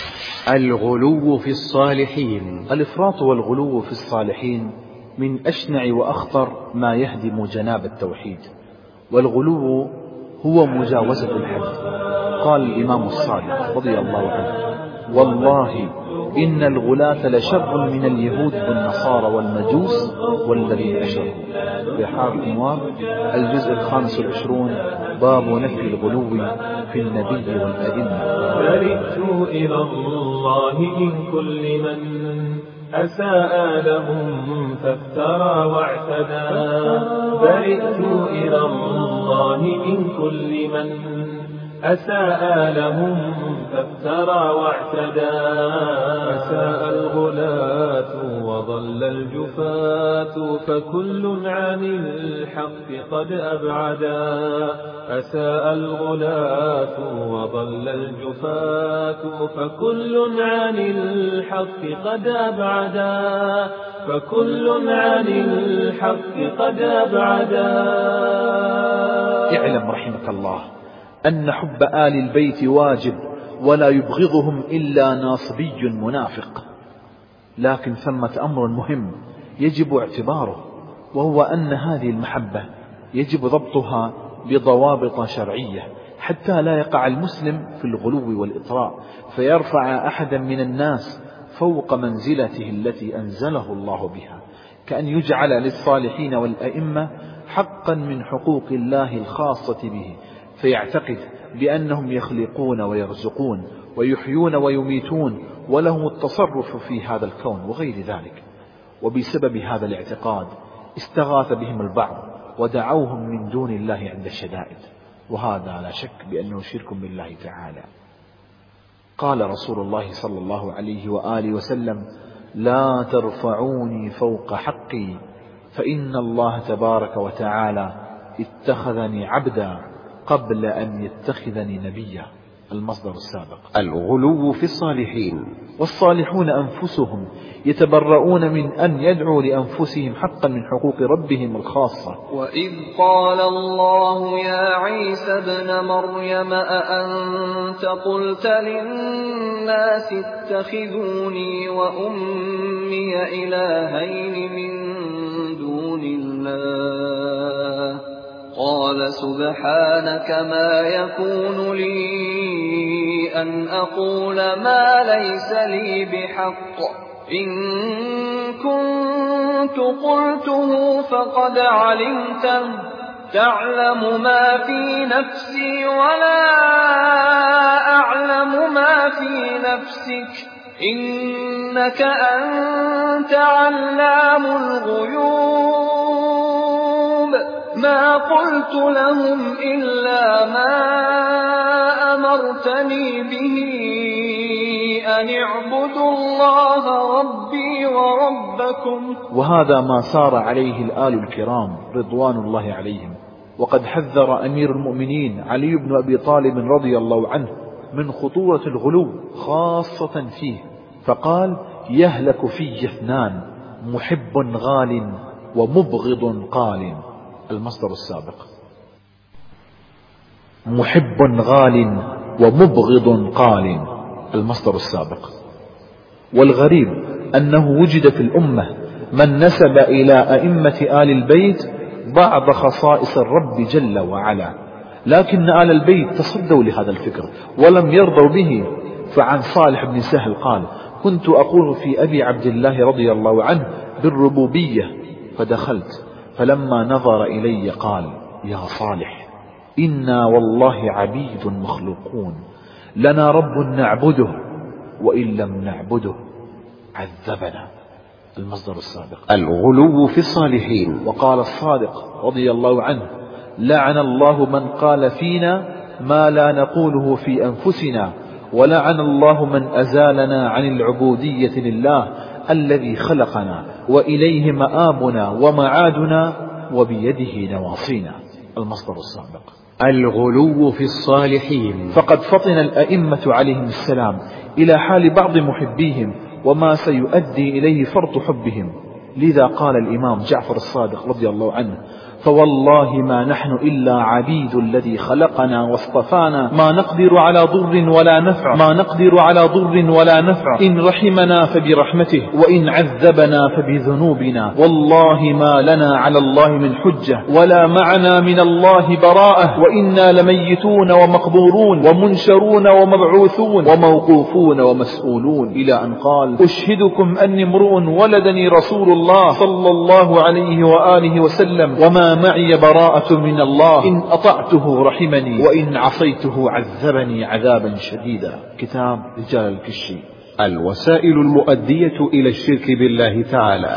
الغلو في الصالحين. الإفراط والغلو في الصالحين من أشنع وأخطر ما يهدم جناب التوحيد. والغلو هو مجاوزة الحد. قال الإمام الصادق رضي الله عنه: والله إن الغلاة لشر من اليهود والنصارى والمجوس والذين أشركوا. بحار الأنوار الجزء الخامس والعشرون باب نفي الغلو في النبي والأئمة. برئت إلى الله من كل من أساء لهم فافترى واعتدى. برئت إلى الله من كل من أساء لهم فافترى واعتدى. أساء الغلاة وضل الجفاة فكل عن الحق قد أبعدا. أساء الغلاة وضل الجفاة فكل عن الحق قد أبعدا. فكل عن الحق قد أبعدا. اعلم رحمك الله أن حب آل البيت واجب، ولا يبغضهم إلا ناصبي منافق. لكن ثمة أمر مهم يجب اعتباره، وهو أن هذه المحبة يجب ضبطها بضوابط شرعية، حتى لا يقع المسلم في الغلو والإطراء فيرفع أحدا من الناس فوق منزلته التي أنزله الله بها، كأن يجعل للصالحين والأئمة حقا من حقوق الله الخاصة به، فيعتقد بأنهم يخلقون ويرزقون ويحيون ويميتون ولهم التصرف في هذا الكون وغير ذلك. وبسبب هذا الاعتقاد استغاث بهم البعض ودعوهم من دون الله عند الشدائد، وهذا لا شك بأنه شرك بالله تعالى. قال رسول الله صلى الله عليه وآله وسلم: لا ترفعوني فوق حقي، فإن الله تبارك وتعالى اتخذني عبدا قبل أن يتخذني نبيا. المصدر السابق. الغلو في الصالحين. والصالحون أنفسهم يتبرؤون من أن يدعوا لأنفسهم حقا من حقوق ربهم الخاصة. وإذ قال الله يا عيسى ابن مريم أأنت قلت للناس اتخذوني وأمي إلهين من دون الله قال سبحانك ما يكون لي أن أقول ما ليس لي بحق إن كنت قلته فقد علمته تعلم ما في نفسي ولا أعلم ما في نفسك إنك أنت علام الغيوب ما قلت لهم إلا ما أمرتني به أن اعبدوا الله ربي وربكم. وهذا ما صار عليه الآل الكرام رضوان الله عليهم. وقد حذر أمير المؤمنين علي بن أبي طالب رضي الله عنه من خطورة الغلو خاصة فيه، فقال: يهلك في اثنان محب غال ومبغض قال. المصدر السابق. محب غال ومبغض قال. المصدر السابق. والغريب أنه وجد في الأمة من نسب إلى أئمة آل البيت بعض خصائص الرب جل وعلا، لكن آل البيت تصدوا لهذا الفكر ولم يرضوا به. فعن صالح بن سهل قال: كنت أقول في أبي عبد الله رضي الله عنه بالربوبية، فدخلت فلما نظر إلي قال: يا صالح إنا والله عبيد مخلوقون لنا رب نعبده وإن لم نعبده عذبنا. المصدر السابق. الغلو في الصالحين. وقال الصادق رضي الله عنه: لعن الله من قال فينا ما لا نقوله في أنفسنا، ولعن الله من أزالنا عن العبودية لله الذي خلقنا وإليه مآبنا ومعادنا وبيده نواصينا. المصدر السابق. الغلو في الصالحين. فقد فطن الأئمة عليهم السلام إلى حال بعض محبيهم وما سيؤدي إليه فرط حبهم، لذا قال الإمام جعفر الصادق رضي الله عنه: فوالله ما نحن إلا عبيد الذي خلقنا واصطفانا ما نقدر على ضر ولا نفع ما نقدر على ضر ولا نفع إن رحمنا فبرحمته وإن عذبنا فبذنوبنا، والله ما لنا على الله من حجة ولا معنا من الله براءة، وإنا لميتون ومقبورون ومنشرون ومبعوثون وموقوفون ومسؤولون، إلى أن قال: أشهدكم أني امرؤ ولدني رسول الله صلى الله عليه وآله وسلم وما معي براءة من الله إن أطعته رحمني وإن عصيته عذبني عذابا شديدا. كتاب رجال الكشي. الوسائل المؤدية إلى الشرك بالله تعالى.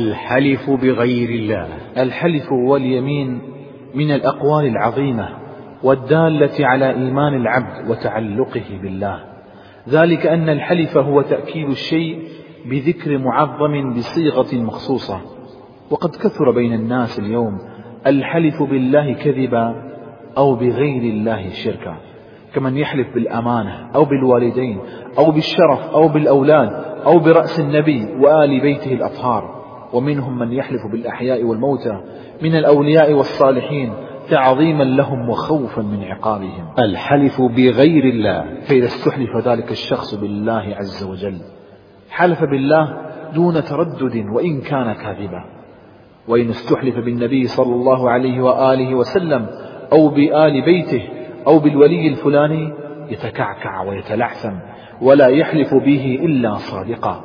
الحلف بغير الله. الحلف واليمين من الأقوال العظيمة والدالة على إيمان العبد وتعلقه بالله، ذلك أن الحلف هو تأكيد الشيء بذكر معظم بصيغة مخصوصة. وقد كثر بين الناس اليوم الحلف بالله كذبا أو بغير الله شركا، كمن يحلف بالأمانة أو بالوالدين أو بالشرف أو بالأولاد أو برأس النبي وآل بيته الأطهار. ومنهم من يحلف بالأحياء والموتى من الأولياء والصالحين تعظيما لهم وخوفا من عقابهم. الحلف بغير الله، فإذا استحلف ذلك الشخص بالله عز وجل حلف بالله دون تردد وإن كان كاذبا. وإن استحلف بالنبي صلى الله عليه وآله وسلم أو بآل بيته أو بالولي الفلاني يتكعكع ويتلعثم ولا يحلف به إلا صادقا.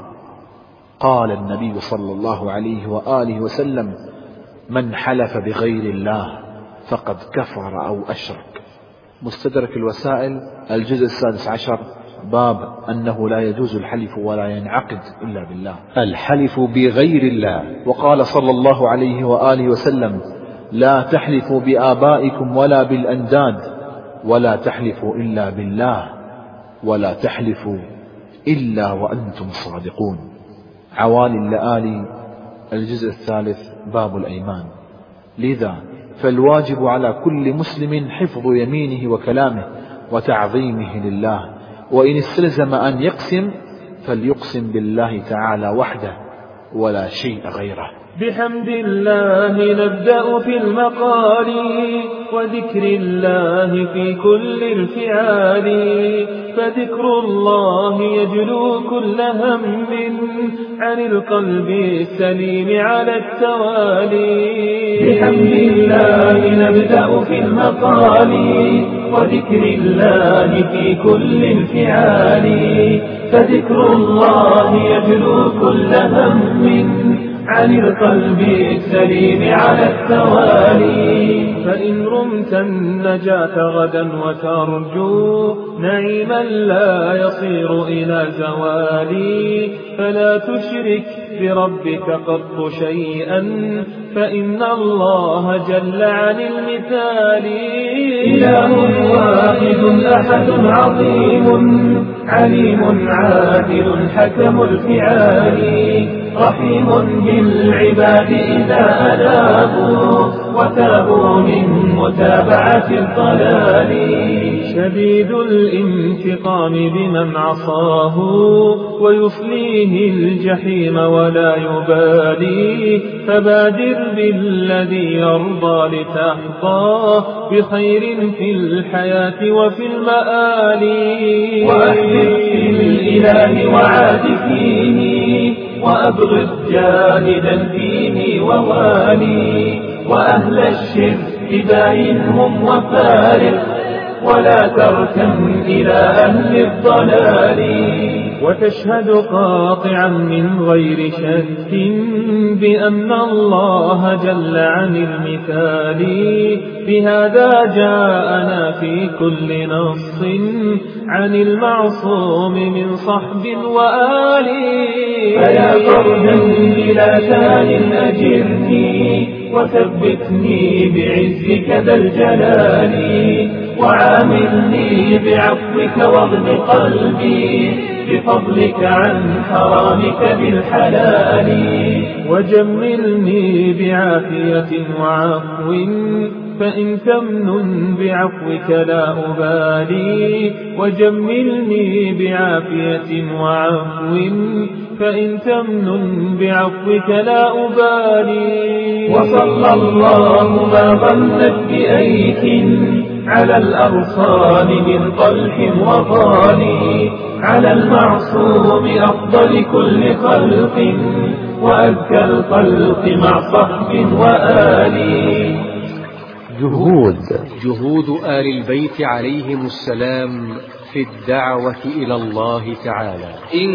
قال النبي صلى الله عليه وآله وسلم: من حلف بغير الله فقد كفر أو أشرك. مستدرك الوسائل الجزء السادس عشر، باب أنه لا يجوز الحلف ولا ينعقد إلا بالله. الحلف بغير الله. وقال صلى الله عليه وآله وسلم: لا تحلفوا بآبائكم ولا بالأنداد، ولا تحلفوا إلا بالله، ولا تحلفوا إلا وأنتم صادقون. عوالي اللآلي الجزء الثالث، باب الأيمان. لذا فالواجب على كل مسلم حفظ يمينه وكلامه وتعظيمه لله، وإن استلزم أن يقسم فليقسم بالله تعالى وحده ولا شيء غيره. بحمد الله نبدأ في المقال وذكر الله في كل الفعال، فذكر الله يجلو كل هم عن القلب السليم على التوالي. بحمد الله نبدأ في المقال وذكر الله في كل الفعال، فذكر الله يجلو كل هم عن القلب السليم على التوالي. فإن رمت النجاة غدا وترجو نعيما لا يصير إلى زوالي، فلا تشرك بربك قط شيئا، فإن الله جل عن المثال. إله واحد أحد عظيم عليم عادل حكم الفعال، رحيم بالعباد إذا أنابوا وتابوا من متابعة الضلال، شديد الانتقام بمن عصاه ويصليه الجحيم ولا يبالي، فبادر بالذي يرضى لتحظى بخير في الحياة وفي المآل. وأحبب في الإله وعاد فيه، وأبغض جاهدا فيه ووالي، وأهل الشرك باينهم وفارق، ولا تركن إلى أهل الضلال. وتشهد قاطعا من غير شك بأن الله جل عن المثال، بهذا جاءنا في كل نص عن المعصوم من صحب وآل. فيا فردا بلا ثان أجرني وثبتني بعزك ذا الجلال، وعاملني بعفوك واغن قلبي بفضلك عن حرامك بالحلال، وجملني بعافية وعفو فإن تمن بعفوك لا أبالي، وجملني بعافية وعفو فإن تمن بعفوك لا أبالي. وصلى الله ما ظنت بأيك على الأرصال من طلح وضال، على المعصوم أفضل كل خلق وأزكى الخلق مع صحب وآل. جهود جهود آل البيت عليهم السلام في الدعوة إلى الله تعالى.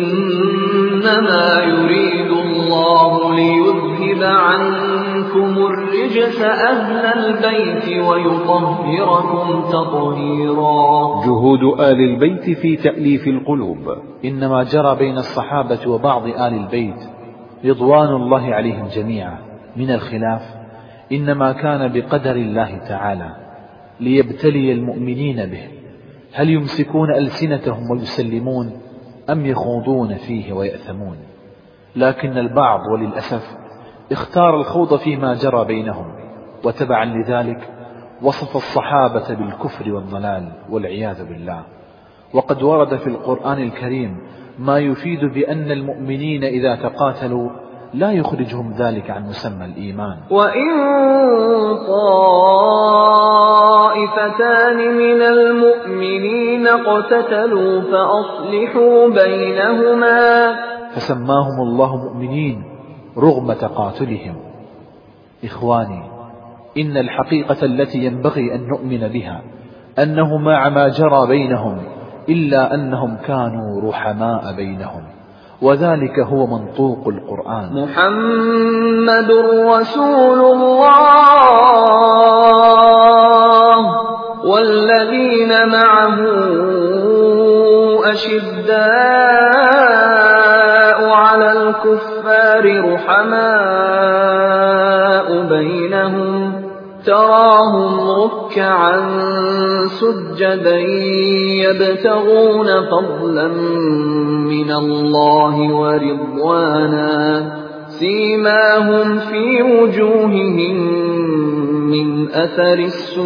إنما يريد الله ليذهب عنكم الرجس أهل البيت ويطهركم تطهيرا. جهود آل البيت في تأليف القلوب. إنما جرى بين الصحابة وبعض آل البيت رضوان الله عليهم جميعا من الخلاف إنما كان بقدر الله تعالى، ليبتلي المؤمنين به، هل يمسكون ألسنتهم ويسلمون أم يخوضون فيه ويأثمون؟ لكن البعض وللأسف اختار الخوض فيما جرى بينهم، وتبعا لذلك وصف الصحابة بالكفر والضلال والعياذ بالله. وقد ورد في القرآن الكريم ما يفيد بأن المؤمنين إذا تقاتلوا لا يخرجهم ذلك عن مسمى الإيمان. وإن طائفتان من المؤمنين اقتتلوا فأصلحوا بينهما، فسماهم الله مؤمنين رغم تقاتلهم. إخواني، إن الحقيقة التي ينبغي أن نؤمن بها أنه مع ما جرى بينهم إلا أنهم كانوا رحماء بينهم، وذلك هو منطوق القرآن. محمد رسول الله والذين معه أشداء على الكفار رحماء بينهم، تراهم ركعا سجدا يبتغون فضلا من الله ورضوانا، سيماهم في وجوههم من أثر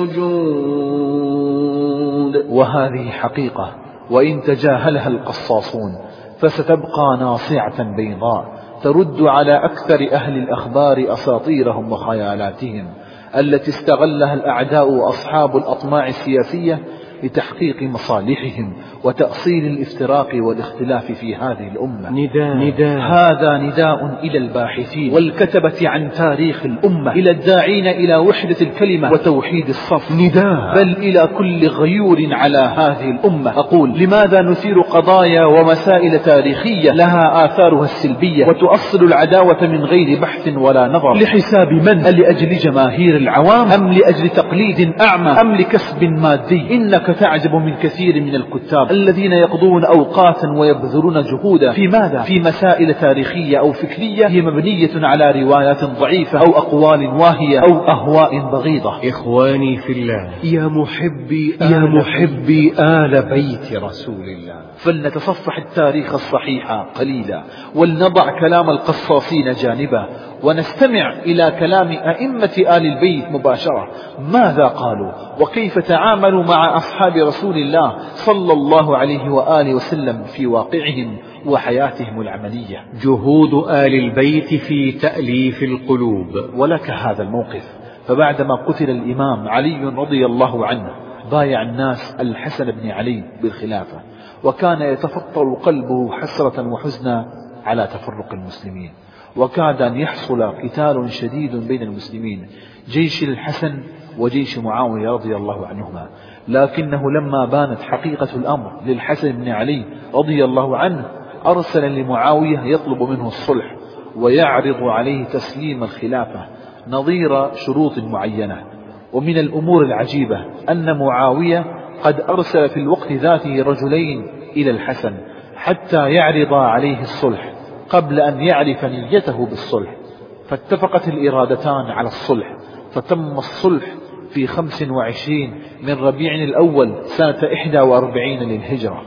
السجود. وهذه حقيقة وإن تجاهلها القصاصون فستبقى ناصعة بيضاء ترد على أكثر أهل الأخبار أساطيرهم وخيالاتهم التي استغلها الأعداء وأصحاب الأطماع السياسية لتحقيق مصالحهم وتأصيل الافتراق والاختلاف في هذه الأمة. نداء. نداء هذا نداء إلى الباحثين والكتبة عن تاريخ الأمة، إلى الداعين إلى وحدة الكلمة وتوحيد الصف، نداء بل إلى كل غيور على هذه الأمة. أقول: لماذا نثير قضايا ومسائل تاريخية لها آثارها السلبية وتؤصل العداوة من غير بحث ولا نظر؟ لحساب من؟ لأجل جماهير العوام أم لأجل تقليد أعمى أم لكسب مادي؟ إنك تعجب من كثير من الكتاب الذين يقضون أوقاتا ويبذلون جهودا في ماذا؟ في مسائل تاريخية أو فكرية هي مبنية على روايات ضعيفة أو أقوال واهية أو أهواء بغيضة. إخواني في الله، يا محبي يا محبي آل بيت رسول الله، فلنتصفح التاريخ الصحيح قليلا ولنضع كلام القصاصين جانبا ونستمع إلى كلام أئمة آل البيت مباشرة، ماذا قالوا وكيف تعاملوا مع أصحاب رسول الله صلى الله عليه وآله وسلم في واقعهم وحياتهم العملية. جهود آل البيت في تأليف القلوب. ولك هذا الموقف، فبعدما قتل الإمام علي رضي الله عنه بايع الناس الحسن بن علي بالخلافة، وكان يتفطر قلبه حسرة وحزنا على تفرق المسلمين، وكاد أن يحصل قتال شديد بين المسلمين، جيش الحسن وجيش معاوية رضي الله عنهما. لكنه لما بانت حقيقة الأمر للحسن بن علي رضي الله عنه أرسل لمعاوية يطلب منه الصلح ويعرض عليه تسليم الخلافة نظير شروط معينة. ومن الأمور العجيبة أن معاوية قد أرسل في الوقت ذاته رجلين إلى الحسن حتى يعرض عليه الصلح قبل أن يعرف نيته بالصلح، فاتفقت الإرادتان على الصلح، فتم الصلح في خمس وعشرين من ربيع الأول سنة إحدى وأربعين للهجرة.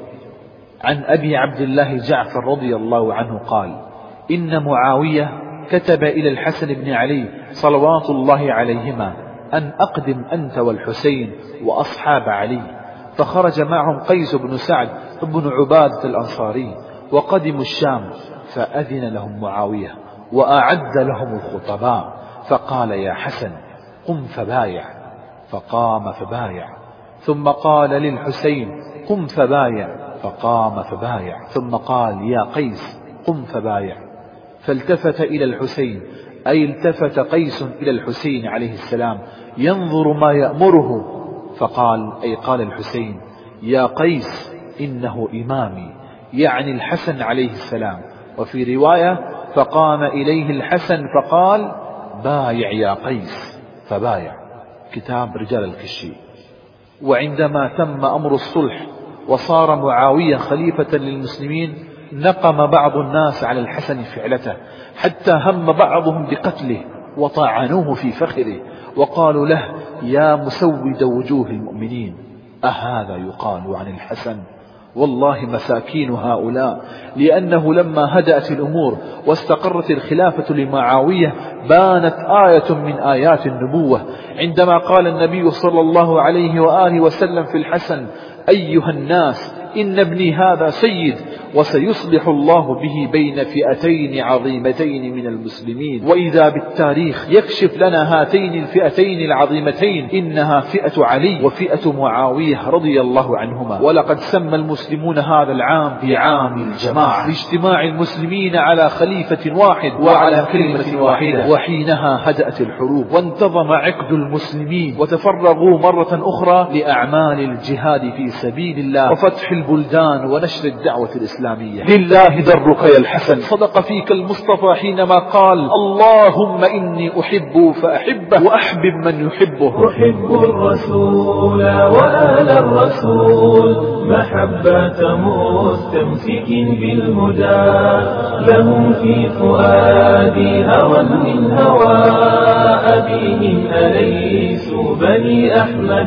عن أبي عبد الله جعفر رضي الله عنه قال: إن معاوية كتب إلى الحسن بن علي صلوات الله عليهما أن أقدم أنت والحسين وأصحاب علي، فخرج معهم قيس بن سعد بن عبادة الأنصاري وقدموا الشام، فأذن لهم معاوية وأعد لهم الخطباء فقال: يا حسن قم فبايع، فقام فبايع، ثم قال للحسين: قم فبايع، فقام فبايع، ثم قال: يا قيس قم فبايع، فالتفت إلى الحسين، أي التفت قيس إلى الحسين عليه السلام ينظر ما يأمره، فقال أي قال الحسين: يا قيس إنه إمامي، يعني الحسن عليه السلام. وفي رواية: فقام إليه الحسن فقال: بايع يا قيس، فبايع. كتاب رجال الكشي. وعندما تم أمر الصلح وصار معاوية خليفة للمسلمين نقم بعض الناس على الحسن فعلته، حتى هم بعضهم بقتله وطعنوه في فخذه وقالوا له: يا مسود وجوه المؤمنين. أهذا يقال عن الحسن؟ والله مساكين هؤلاء، لأنه لما هدأت الأمور واستقرت الخلافة لمعاوية بانت آية من آيات النبوة، عندما قال النبي صلى الله عليه وآله وسلم في الحسن: أيها الناس إن ابني هذا سيد وسيصلح الله به بين فئتين عظيمتين من المسلمين. وإذا بالتاريخ يكشف لنا هاتين الفئتين العظيمتين إنها فئة علي وفئة معاوية رضي الله عنهما. ولقد سمى المسلمون هذا العام بعام الجماعة، لاجتماع المسلمين على خليفة واحد وعلى كلمة واحدة. وحينها هدأت الحروب وانتظم عقد المسلمين وتفرغوا مرة أخرى لأعمال الجهاد في سبيل الله وفتح البلدان ونشر الدعوة الإسلامية. لله درك يا الحسن، صدق فيك المصطفى حينما قال: اللهم إني أحب فأحبه وأحبب من يحبه. أحب الرسول وآل الرسول محبة مستمسك بالهدى، لهم في فؤادي هوى من هوى أبيهم أليسوا بني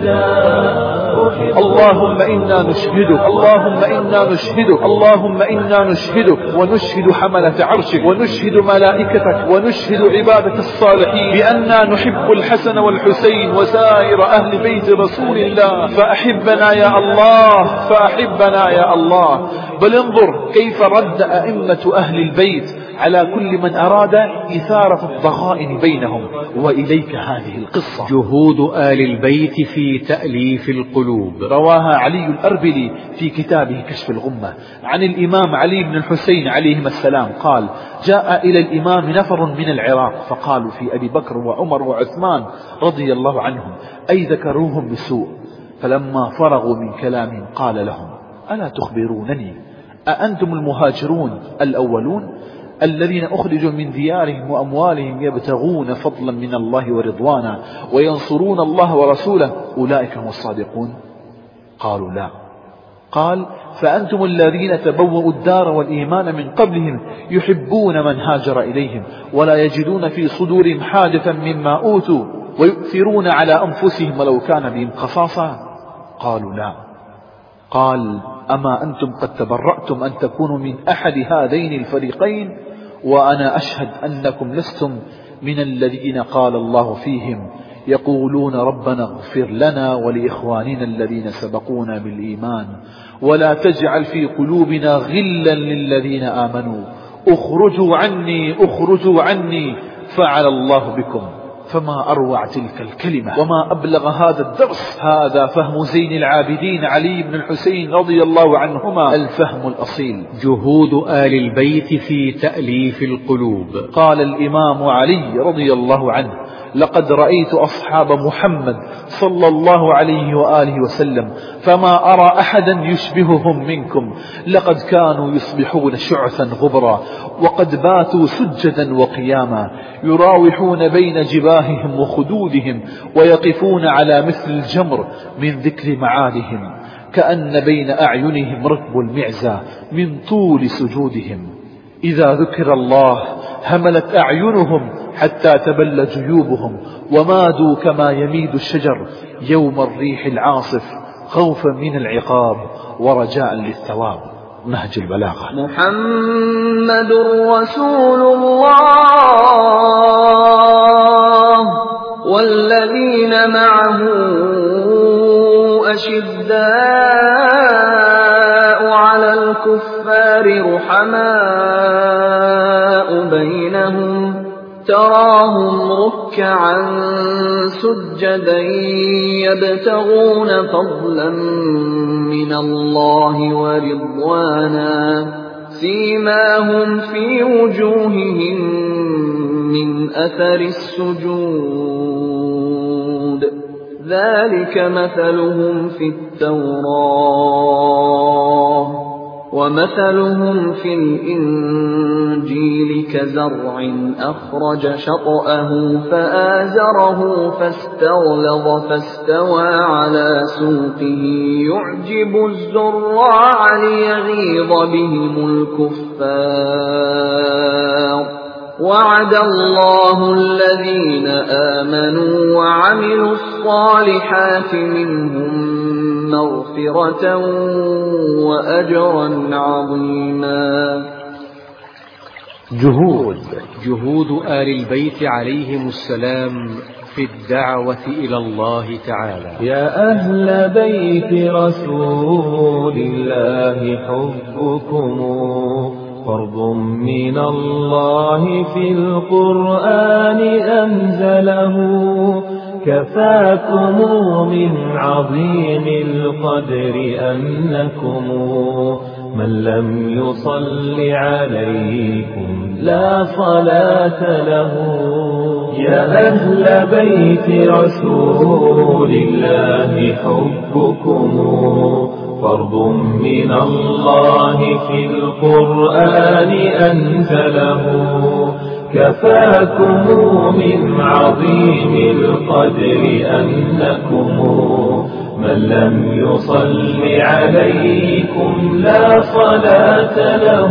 أحمدا. اللهم إنا نشهدك، اللهم إنا نشهدك، اللهم إنا نشهدك ونشهد حملة عرشك ونشهد ملائكتك ونشهد عبادك الصالحين بأننا نحب الحسن والحسين وسائر أهل بيت رسول الله، فأحبنا يا الله، فأحبنا يا الله. بل انظر كيف رد أئمة أهل البيت على كل من أراد إثارة الضغائن بينهم. وإليك هذه القصة: جهود آل البيت في تأليف القلوب. رواها علي الأربلي في كتابه كشف الغمة عن الإمام علي بن الحسين عليهما السلام قال: جاء إلى الإمام نفر من العراق فقالوا في أبي بكر وعمر وعثمان رضي الله عنهم، أي ذكروهم بسوء. فلما فرغوا من كلامهم قال لهم: ألا تخبرونني أأنتم المهاجرون الأولون الذين أخرجوا من ديارهم وأموالهم يبتغون فضلا من الله ورضوانا وينصرون الله ورسوله، أولئك هم الصادقون؟ قالوا: لا. قال: فأنتم الذين تبوأوا الدار والإيمان من قبلهم يحبون من هاجر إليهم ولا يجدون في صدورهم حاجة مما أوتوا ويؤثرون على أنفسهم ولو كان بهم خصاصة. قالوا: لا. قال: أما أنتم قد تبرأتم أن تكونوا من أحد هذين الفريقين، وأنا أشهد أنكم لستم من الذين قال الله فيهم: يقولون ربنا اغفر لنا ولإخواننا الذين سبقونا بالإيمان ولا تجعل في قلوبنا غلا للذين آمنوا اخرجوا عني اخرجوا عني فعل الله بكم. فما أروع تلك الكلمة وما أبلغ هذا الدرس. هذا فهم زين العابدين علي بن الحسين رضي الله عنهما الفهم الأصيل. جهود آل البيت في تأليف القلوب. قال الإمام علي رضي الله عنه: لقد رأيت أصحاب محمد صلى الله عليه وآله وسلم فما أرى أحدا يشبههم منكم، لقد كانوا يصبحون شعثا غبرا وقد باتوا سجدا وقياما، يراوحون بين جباههم وخدودهم ويقفون على مثل الجمر من ذكر معادهم، كأن بين أعينهم ركب المعزى من طول سجودهم. إذا ذكر الله هملت أعينهم حتى تبل جيوبهم ومادوا كما يميد الشجر يوم الريح العاصف خوفا من العقاب ورجاء للثواب. نهج البلاغة. محمد رسول الله والذين معه أشداء على الكفار رحماء بينهم، تراهم ركعا سجدا يبتغون فضلا من الله ورضوانا، سيماهم في وجوههم من أثر السجود، ذلك مثلهم في التوراة ومثلهم في الإنجيل كزرع أخرج شطأه فآزره فاستغلظ فاستوى على سوقه يعجب الزراع ليغيظ بهم الكفار، وعد الله الذين آمنوا وعملوا الصالحات منهم مغفرة وأجرا عظيما. جهود جهود آل البيت عليهم السلام في الدعوة إلى الله تعالى. يا أهل بيت رسول الله حبكم فرض من الله في القرآن أنزله، كفاكم من عظيم القدر أنكم من لم يصل عليكم لا صلاة له. يا أهل بيت رسول الله حبكم فرض من الله في القرآن أنزله، كفاكم من عظيم القدر أنكم من لم يصل عليكم لا صلاة له.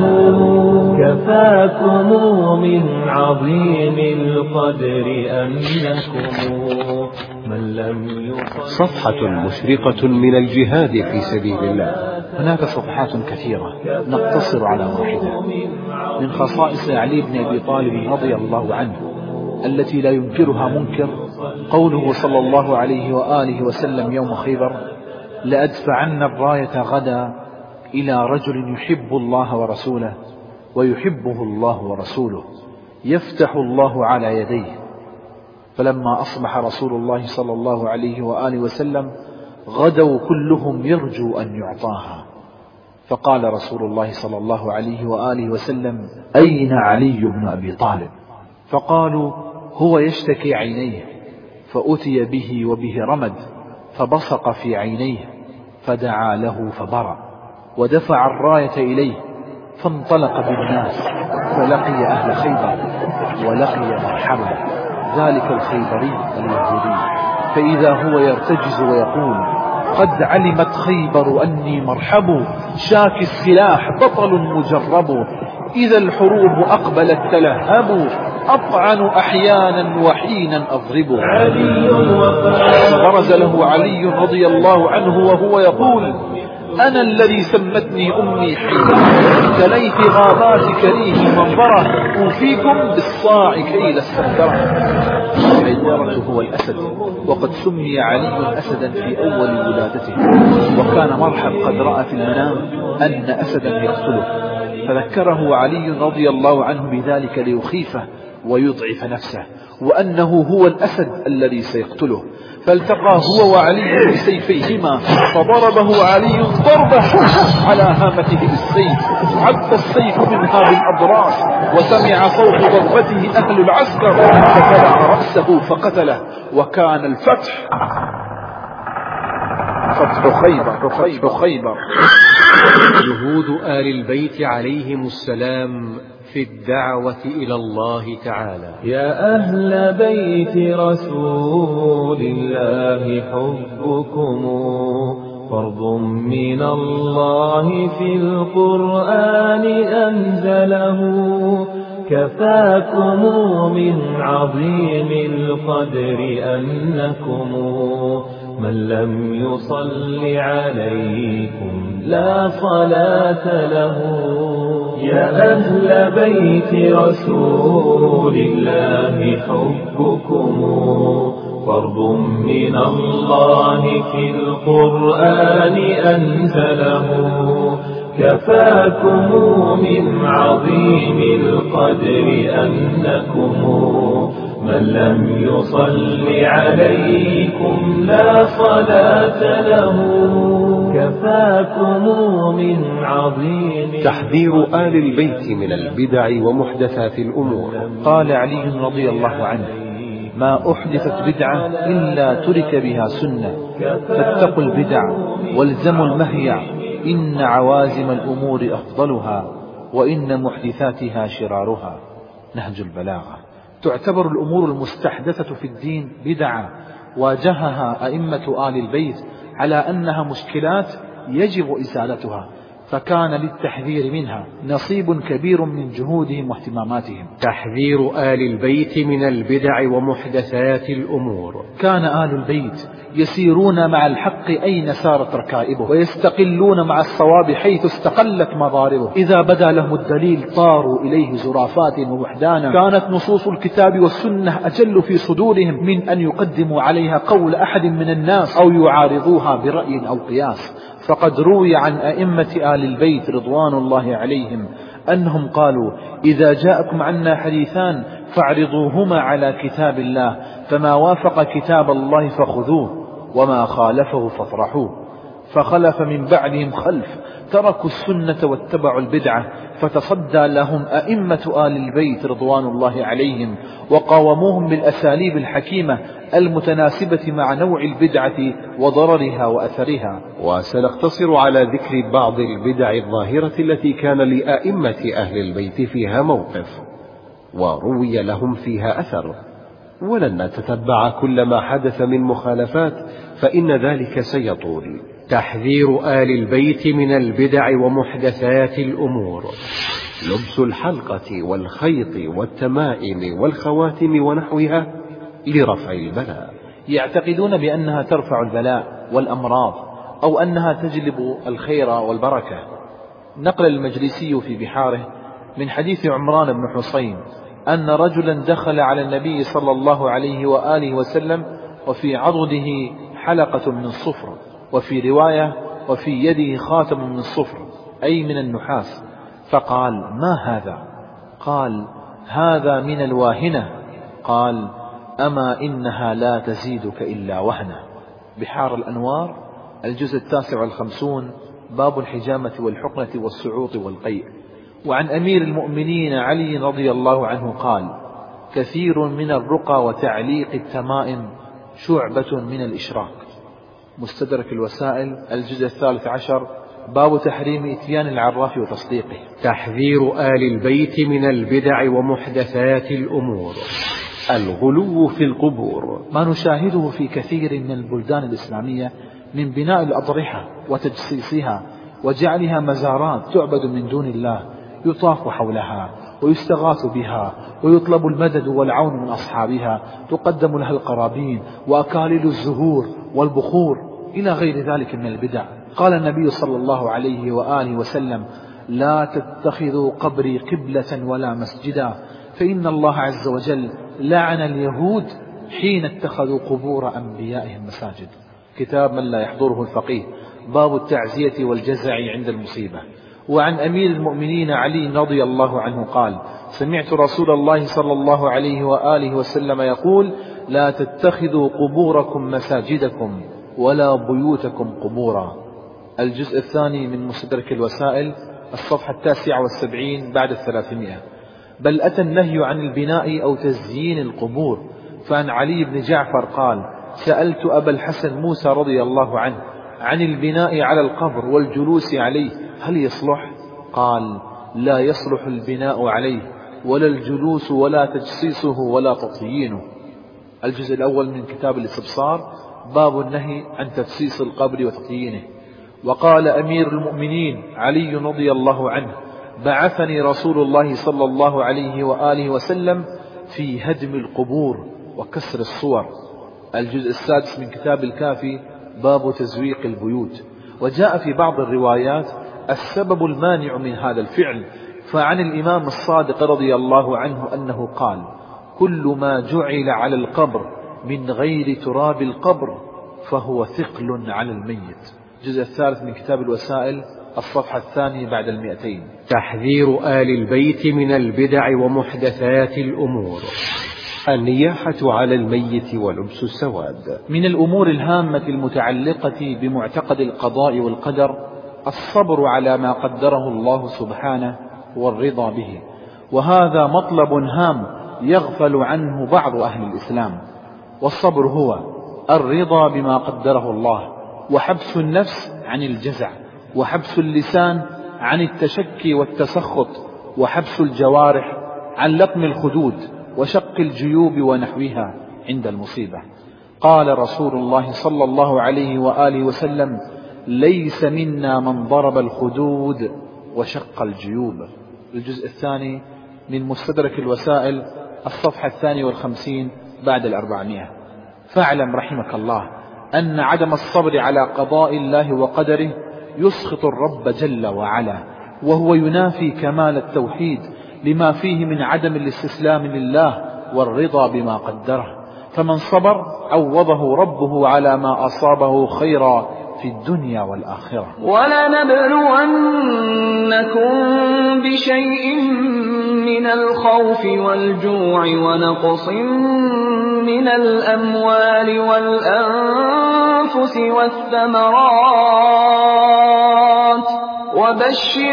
كفاكم من عظيم القدر أنكم من لم يصل. صفحة مشرقة من الجهاد في سبيل الله. هناك صفحات كثيرة نقتصر على واحدة من خصائص علي بن أبي طالب رضي الله عنه التي لا ينكرها منكر، قوله صلى الله عليه وآله وسلم يوم خيبر: لأدفعن الراية غدا إلى رجل يحب الله ورسوله ويحبه الله ورسوله يفتح الله على يديه. فلما أصبح رسول الله صلى الله عليه وآله وسلم غدوا كلهم يرجو أن يعطاها، فقال رسول الله صلى الله عليه وآله وسلم: أين علي بن أبي طالب؟ فقالوا: هو يشتكي عينيه. فأتي به وبه رمد فبصق في عينيه فدعا له فبرأ، ودفع الراية إليه فانطلق بالناس فلقي أهل خيبر ولقي مرحبا ذلك الخيبري اليهودي، فإذا هو يرتجز ويقول: قد علمت خيبر أني مرحب، شاك السلاح بطل مجرب، إذا الحروب أقبلت تلهب، أطعن أحيانا وحينا أضرب. فبرز له علي رضي الله عنه وهو يقول: أنا الذي سمتني أمي حين تليت غابات كريه منظرة، أوفيكم بالصاع كيل السندرة. حيدرة هو الأسد، وقد سمي علي أسدا في أول ولادته، وكان مرحب قد رأى في المنام أن أسدا يقتله، فذكره علي رضي الله عنه بذلك ليخيفه ويضعف نفسه، وأنه هو الأسد الذي سيقتله، فالتقى هو وعلي بسيفيهما فضربه علي ضربة على هامته بالسيف، عد السيف منها بالأضراس، وسمع صوت ضربته أهل العسكر ففلع رأسه فقتله. وكان الفتح فتح خيبر فتح خيبر. جهود آل البيت عليهم السلام في الدعوة إلى الله تعالى. يا أهل بيت رسول الله حبكم فرض من الله في القرآن أنزله، كفاكم من عظيم القدر أنكم من لم يصل عليكم لا صلاة له. يا أهل بيت رسول الله حبكم فرض من الله في القرآن أنزله، كفاكم من عظيم القدر أنكم من لم يصل عليكم لا صلاة له. كفاكم من عظيم. تحذير آل البيت من البدع ومحدثات الأمور. قال علي رضي الله عنه: ما أحدثت بدعة إلا ترك بها سنة، فاتقوا البدع والزموا المهيع، إن عوازم الأمور أفضلها وإن محدثاتها شرارها. نهج البلاغة. تعتبر الأمور المستحدثة في الدين بدعة واجهها أئمة آل البيت على أنها مشكلات يجب إزالتها، فكان للتحذير منها نصيب كبير من جهودهم واهتماماتهم. تحذير آل البيت من البدع ومحدثات الأمور. كان آل البيت يسيرون مع الحق أين سارت ركائبه، ويستقلون مع الصواب حيث استقلت مضاربه. إذا بدا لهم الدليل طاروا إليه زرافات ووحدانا. كانت نصوص الكتاب والسنة أجل في صدورهم من أن يقدموا عليها قول أحد من الناس أو يعارضوها برأي أو قياس. فقد روي عن أئمة آل البيت رضوان الله عليهم أنهم قالوا: إذا جاءكم عنا حديثان فاعرضوهما على كتاب الله، فما وافق كتاب الله فخذوه وما خالفه فاطرحوه. فخلف من بعدهم خلف تركوا السنة واتبعوا البدعة، فتصدى لهم أئمة آل البيت رضوان الله عليهم وقاوموهم بالأساليب الحكيمة المتناسبة مع نوع البدعة وضررها وأثرها. وسنقتصر على ذكر بعض البدع الظاهرة التي كان لأئمة أهل البيت فيها موقف وروي لهم فيها أثر، ولن نتتبع كل ما حدث من مخالفات فإن ذلك سيطول. تحذير آل البيت من البدع ومحدثات الأمور. لبس الحلقة والخيط والتمائم والخواتم ونحوها لرفع البلاء. يعتقدون بأنها ترفع البلاء والأمراض أو أنها تجلب الخير والبركة. نقل المجلسي في بحاره من حديث عمران بن حصين أن رجلا دخل على النبي صلى الله عليه وآله وسلم وفي عضده حلقة من الصفر، وفي رواية وفي يده خاتم من الصفر أي من النحاس، فقال: ما هذا؟ قال: هذا من الواهنة. قال: أما إنها لا تزيدك إلا وهنا. بحار الأنوار الجزء التاسع والخمسون، باب الحجامة والحقنة والسعوط والقيء. وعن أمير المؤمنين علي رضي الله عنه قال: كثير من الرقى وتعليق التمائم شعبة من الإشراك. مستدرك الوسائل الجزء الثالث عشر، باب تحريم إتيان العراف وتصديقه. تحذير آل البيت من البدع ومحدثات الأمور. الغلو في القبور. ما نشاهده في كثير من البلدان الإسلامية من بناء الأضرحة وتجصيصها وجعلها مزارات تعبد من دون الله، يطاف حولها ويستغاث بها ويطلب المدد والعون من أصحابها، تقدم لها القرابين وأكاليل الزهور والبخور إلى غير ذلك من البدع. قال النبي صلى الله عليه وآله وسلم: لا تتخذوا قبري قبلة ولا مسجدا، فإن الله عز وجل لعن اليهود حين اتخذوا قبور أنبيائهم مساجد. كتاب من لا يحضره الفقيه، باب التعزية والجزع عند المصيبة. وعن أمير المؤمنين علي رضي الله عنه قال: سمعت رسول الله صلى الله عليه وآله وسلم يقول: لا تتخذوا قبوركم مساجدكم ولا بيوتكم قبورا. الجزء الثاني من مستدرك الوسائل، الصفحة التاسعة والسبعين بعد الثلاثمائة. بل أتى النهي عن البناء أو تزيين القبور. فعن علي بن جعفر قال: سألت أبا الحسن موسى رضي الله عنه عن البناء على القبر والجلوس عليه هل يصلح؟ قال: لا يصلح البناء عليه ولا الجلوس ولا تجصيصه ولا تطيينه. الجزء الأول من كتاب الاستبصار، باب النهي عن تجصيص القبر وتطيينه. وقال أمير المؤمنين علي رضي الله عنه: بعثني رسول الله صلى الله عليه وآله وسلم في هدم القبور وكسر الصور. الجزء السادس من كتاب الكافي، باب تزويق البيوت. وجاء في بعض الروايات السبب المانع من هذا الفعل. فعن الإمام الصادق رضي الله عنه أنه قال: كل ما جعل على القبر من غير تراب القبر فهو ثقل على الميت. الجزء الثالث من كتاب الوسائل، الصفحة الثانية بعد المئتين. تحذير آل البيت من البدع ومحدثات الأمور. النياحة على الميت ولبس السواد. من الأمور الهامة المتعلقة بمعتقد القضاء والقدر الصبر على ما قدره الله سبحانه والرضا به، وهذا مطلب هام يغفل عنه بعض أهل الإسلام. والصبر هو الرضا بما قدره الله، وحبس النفس عن الجزع، وحبس اللسان عن التشكي والتسخط، وحبس الجوارح عن لطم الخدود وشق الجيوب ونحوها عند المصيبة. قال رسول الله صلى الله عليه وآله وسلم: ليس منا من ضرب الخدود وشق الجيوب. الجزء الثاني من مستدرك الوسائل الصفحة الثانية والخمسين بعد الأربعمائة. فاعلم رحمك الله أن عدم الصبر على قضاء الله وقدره يسخط الرب جل وعلا، وهو ينافي كمال التوحيد لما فيه من عدم الاستسلام لله والرضا بما قدره. فمن صبر عوضه ربه على ما أصابه خيرا في الدنيا والآخرة. ولنبلونكم بشيء من الخوف والجوع ونقص من الأموال والأنفس والثمرات وبشر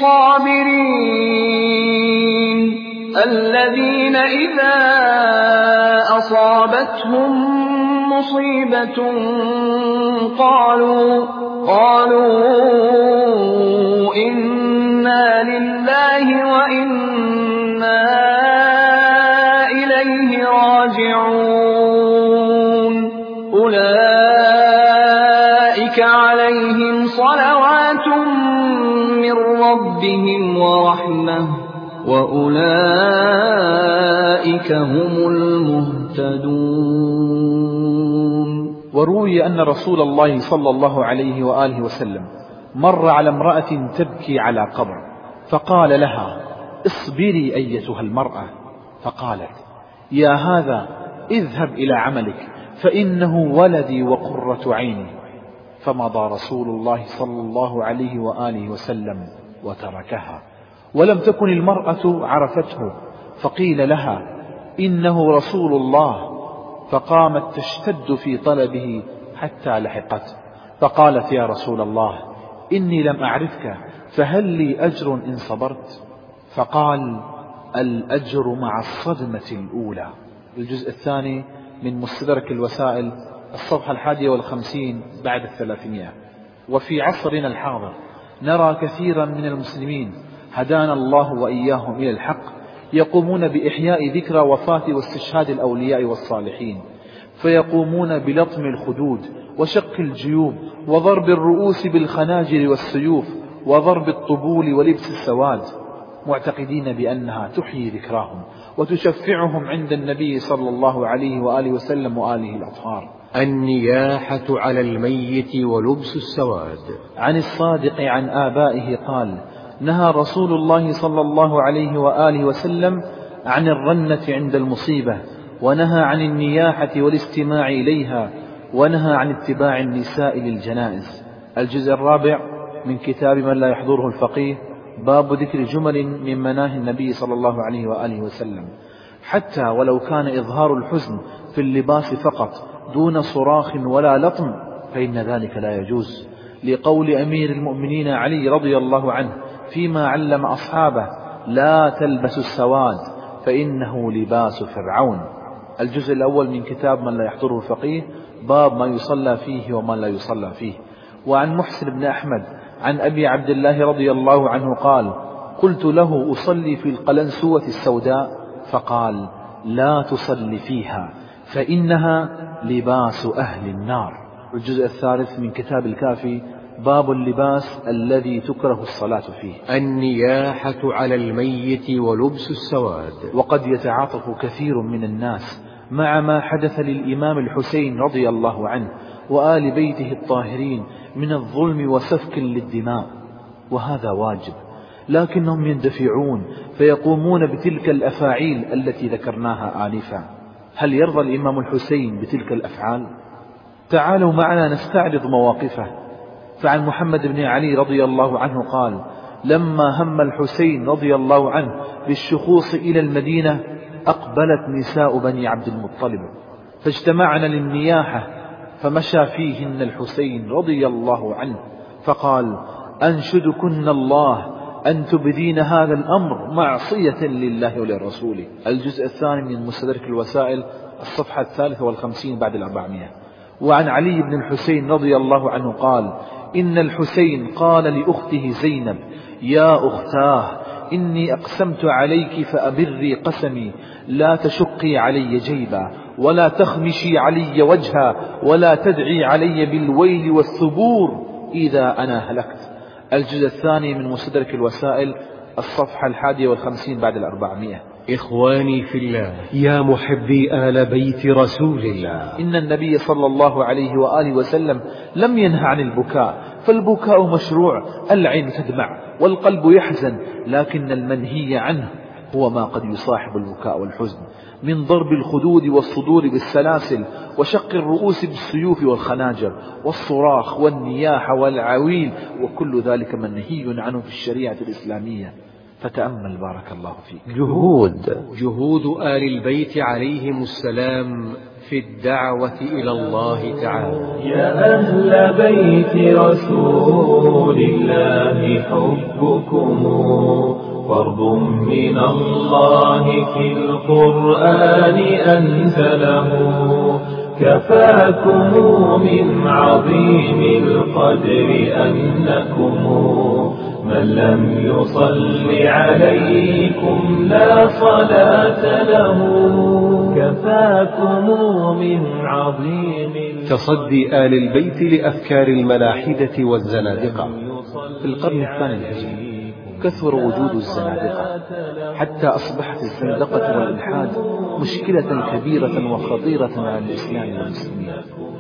الصابرين الذين إذا أصابتهم مصيبة قالوا قالوا إنا لله وإنا إليه راجعون أولئك عليهم صلوات من ربهم ورحمة وأولئك هم المهتدون. وروي أن رسول الله صلى الله عليه وآله وسلم مر على امرأة تبكي على قبر، فقال لها: اصبري أيتها المرأة. فقالت: يا هذا اذهب إلى عملك فإنه ولدي وقرة عيني. فمضى رسول الله صلى الله عليه وآله وسلم وتركها. ولم تكن المرأة عرفته، فقيل لها: إنه رسول الله. فقامت تشتد في طلبه حتى لحقته، فقالت: يا رسول الله إني لم أعرفك، فهل لي أجر إن صبرت؟ فقال: الأجر مع الصدمة الأولى. الجزء الثاني من مستدرك الوسائل الصفحة الحادية والخمسين بعد الثلاثمائة. وفي عصرنا الحاضر نرى كثيرا من المسلمين هدانا الله وإياهم إلى الحق يقومون بإحياء ذكرى وفاة واستشهاد الأولياء والصالحين، فيقومون بلطم الخدود وشق الجيوب وضرب الرؤوس بالخناجر والسيوف وضرب الطبول ولبس السواد، معتقدين بأنها تحيي ذكراهم وتشفعهم عند النبي صلى الله عليه وآله وسلم وآله الأطهار. النياحة على الميت ولبس السواد. عن الصادق عن آبائه قال: نهى رسول الله صلى الله عليه وآله وسلم عن الرنة عند المصيبة، ونهى عن النياحة والاستماع إليها، ونهى عن اتباع النساء للجنائز. الجزء الرابع من كتاب من لا يحضره الفقيه، باب ذكر جمل من مناهي النبي صلى الله عليه وآله وسلم. حتى ولو كان إظهار الحزن في اللباس فقط دون صراخ ولا لطم فإن ذلك لا يجوز، لقول أمير المؤمنين علي رضي الله عنه فيما علم أصحابه: لا تلبسوا السواد فإنه لباس فرعون. الجزء الأول من كتاب من لا يحضره الفقيه، باب ما يصلى فيه وما لا يصلى فيه. وعن محسن بن أحمد عن أبي عبد الله رضي الله عنه قال: قلت له: أصلي في القلنسوة السوداء؟ فقال: لا تصلي فيها فإنها لباس أهل النار. الجزء الثالث من كتاب الكافي، باب اللباس الذي تكره الصلاة فيه. النياحة على الميت ولبس السواد. وقد يتعاطف كثير من الناس مع ما حدث للإمام الحسين رضي الله عنه وآل بيته الطاهرين من الظلم وسفك للدماء، وهذا واجب، لكنهم يندفعون فيقومون بتلك الأفاعيل التي ذكرناها آنفا. هل يرضى الإمام الحسين بتلك الأفعال؟ تعالوا معنا نستعرض مواقفه. فعن محمد بن علي رضي الله عنه قال: لما هم الحسين رضي الله عنه بالشخوص إلى المدينة أقبلت نساء بني عبد المطلب فاجتمعن للنياحة، فمشى فيهن الحسين رضي الله عنه فقال: أنشدكن الله أن تبدين هذا الأمر معصية لله ولرسوله. الجزء الثاني من مستدرك الوسائل الصفحة الثالثة والخمسين بعد الأربعمائة. وعن علي بن الحسين رضي الله عنه قال: إن الحسين قال لأخته زينب: يا أختاه إني أقسمت عليك فأبري قسمي، لا تشقي علي جيبا ولا تخمشي علي وجها ولا تدعي علي بالويل والثبور إذا أنا هلكت. الجزء الثاني من مستدرك الوسائل، الصفحة الحادية والخمسين بعد الأربعمائة. إخواني في الله، يا محبي آل بيت رسول الله، إن النبي صلى الله عليه وآله وسلم لم ينهى عن البكاء، فالبكاء مشروع، العين تدمع والقلب يحزن، لكن المنهي عنه هو ما قد يصاحب البكاء والحزن من ضرب الخدود والصدور بالسلاسل، وشق الرؤوس بالسيوف والخناجر، والصراخ والنياح والعويل، وكل ذلك منهي عنه في الشريعة الإسلامية. فتأمل بارك الله فيك. جهود جهود آل البيت عليهم السلام في الدعوة إلى الله تعالى. يا أهل بيت رسول الله حبكم فرض من الله في القرآن أنزله، كفاكم من عظيم القدر أنكم من لم يصل عليكم لا صلاة له، كفاكم من عظيم. تصدي آل البيت لأفكار الملاحدة والزنادقة. في القرن الثاني الهجري كثر وجود الزنادقة حتى أصبحت الزندقة والإلحاد مشكلة كبيرة وخطيرة على الإسلام والمسلمين،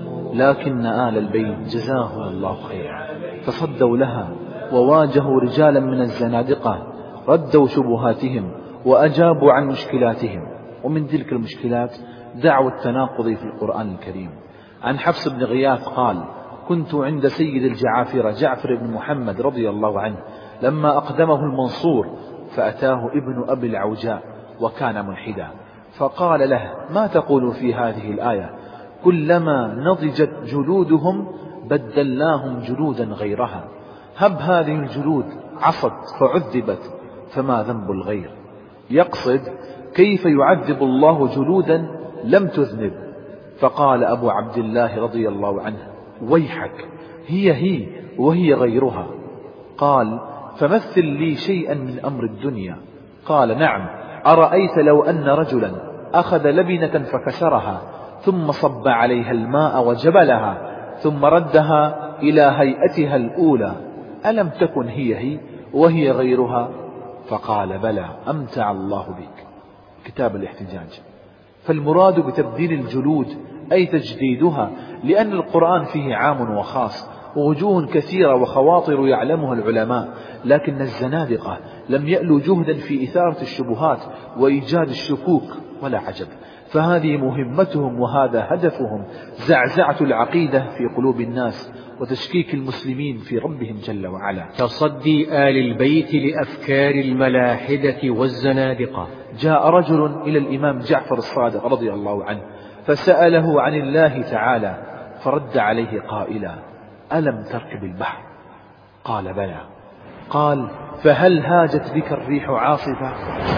لكن آل البيت جزاهم الله خيرا تصدوا لها وواجهوا رجالا من الزنادقة، ردوا شبهاتهم وأجابوا عن مشكلاتهم. ومن تلك المشكلات دعوى التناقض في القرآن الكريم. عن حفص بن غياث قال: كنت عند سيد الجعافرة جعفر بن محمد رضي الله عنه لما أقدمه المنصور، فأتاه ابن أبي العوجاء وكان ملحدا، فقال له: ما تقول في هذه الآية؟ كلما نضجت جلودهم بدلناهم جلودا غيرها، هب هذه الجلود عصت فعذبت، فما ذنب الغير؟ يقصد كيف يعذب الله جلودا لم تذنب. فقال أبو عبد الله رضي الله عنه: ويحك، هي هي وهي غيرها. قال: فمثل لي شيئا من أمر الدنيا. قال: نعم، أرأيت لو أن رجلا أخذ لبنة فكسرها ثم صب عليها الماء وجبلها ثم ردها إلى هيئتها الأولى، ألم تكن هي هي وهي غيرها؟ فقال: بلى، أمتع الله بك. كتاب الاحتجاج. فالمراد بتبديل الجلود أي تجديدها، لأن القرآن فيه عام وخاص ووجوه كثيرة وخواطر يعلمها العلماء، لكن الزنادقة لم يألوا جهدا في إثارة الشبهات وإيجاد الشكوك، ولا عجب، فهذه مهمتهم وهذا هدفهم، زعزعة العقيدة في قلوب الناس وتشكيك المسلمين في ربهم جل وعلا. تصدي آل البيت لأفكار الملاحدة والزنادقة. جاء رجل إلى الإمام جعفر الصادق رضي الله عنه فسأله عن الله تعالى، فرد عليه قائلا: ألم تركب البحر؟ قال: بلى. قال: فهل هاجت بك الريح عاصفة؟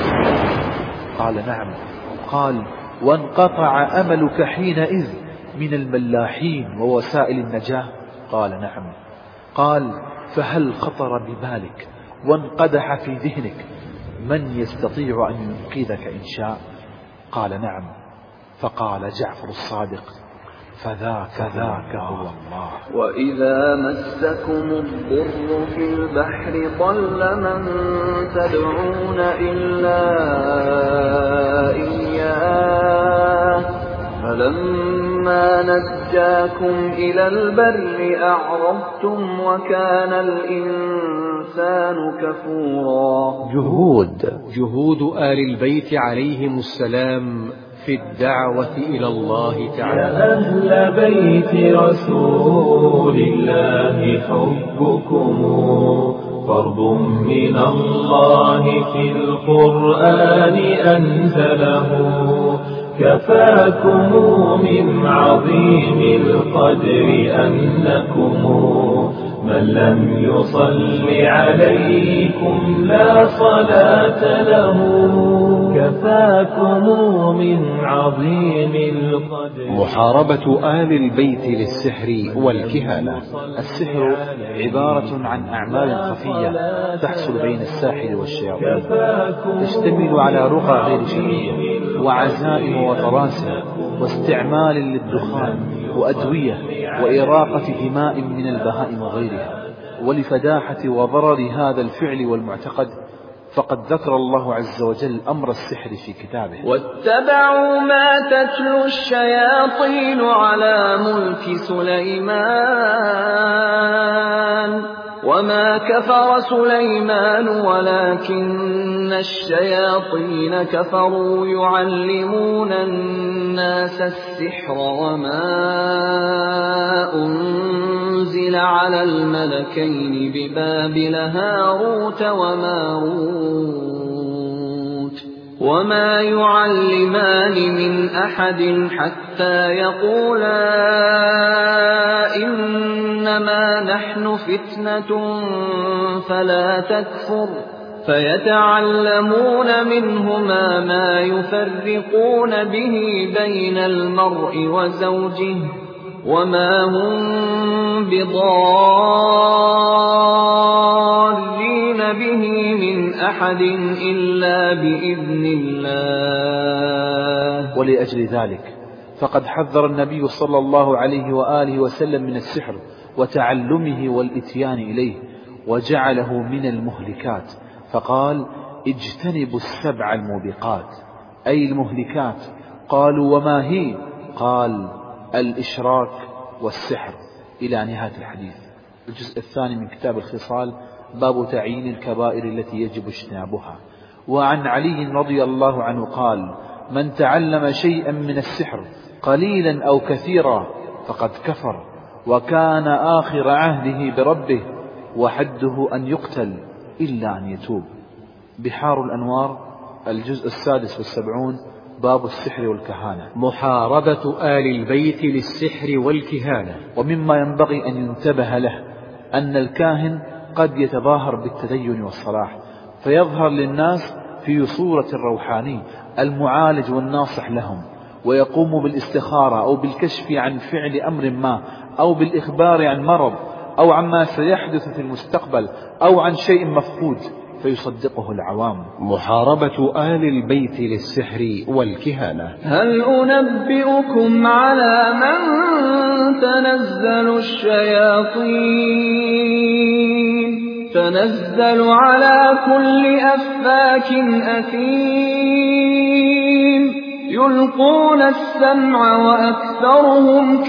قال: نعم. قال: وانقطع أملك حينئذ من الملاحين ووسائل النجاة؟ قال: نعم. قال: فهل خطر ببالك وانقدح في ذهنك من يستطيع أن ينقذك إن شاء؟ قال: نعم. فقال جعفر الصادق: فذاك ذاك هو الله. وإذا مسكم الضر في البحر ضل من تدعون إلا إياه، فلما نجاكم إلى البر أعرضتم وكان الإنسان كفورا. جهود جهود آل البيت عليهم السلام في الدعوة إلى الله تعالى. يا أهل بيت رسول الله حبكم فرض من الله في القرآن أنزله، كفاكم من عظيم القدر أنكم من لم يصل عليكم لا صلاة له، كفاكم من عظيم القدر. محاربة آل البيت للسحر والكهانة. السحر عبارة عن أعمال خفية تحصل بين الساحر والشياطين، تشتمل على رقى غير شرعية وعزائم وطراسم واستعمال للدخان وأدوية وإراقة دماء من البهائم وغيرها. ولفداحة وضرر هذا الفعل والمعتقد فقد ذكر الله عز وجل أمر السحر في كتابه: واتبعوا ما تتلو الشياطين على ملك سليمان وما كفر سليمان ولكن الشياطين كفروا يعلمون الناس السحر وما أنزل على الملكين ببابل هاروت وماروت وما يعلمان من أحد حتى يقولا إنما نحن فتنة فلا تكفر فيتعلمون منهما ما يفرقون به بين المرء وزوجه وما هم بضارين به من أحد إلا بإذن الله. ولأجل ذلك فقد حذر النبي صلى الله عليه وآله وسلم من السحر وتعلمه والإتيان إليه، وجعله من المهلكات، فقال: اجتنبوا السبع الموبقات، أي المهلكات. قالوا: وما هي؟ قال: الإشراك والسحر، إلى نهاية الحديث. الجزء الثاني من كتاب الخصال، باب تعيين الكبائر التي يجب اجتنابها. وعن علي رضي الله عنه قال: من تعلم شيئا من السحر قليلا أو كثيرا فقد كفر وكان آخر عهده بربه وحده أن يقتل إلا أن يتوب. بحار الأنوار، الجزء السادس والسبعون، باب السحر والكهانة. محاربة آل البيت للسحر والكهانة. ومما ينبغي أن ينتبه له أن الكاهن قد يتظاهر بالتدين والصلاح فيظهر للناس في صورة الروحاني المعالج والناصح لهم، ويقوم بالاستخارة أو بالكشف عن فعل أمر ما، أو بالإخبار عن مرض، أو عما سيحدث في المستقبل، أو عن شيء مفقود، فيصدقه العوام. محاربة آل البيت للسحر والكهانة. هل أنبئكم على من تنزل الشياطين؟ تنزل على كل أفاك أثيم يلقون السمع وأكثرهم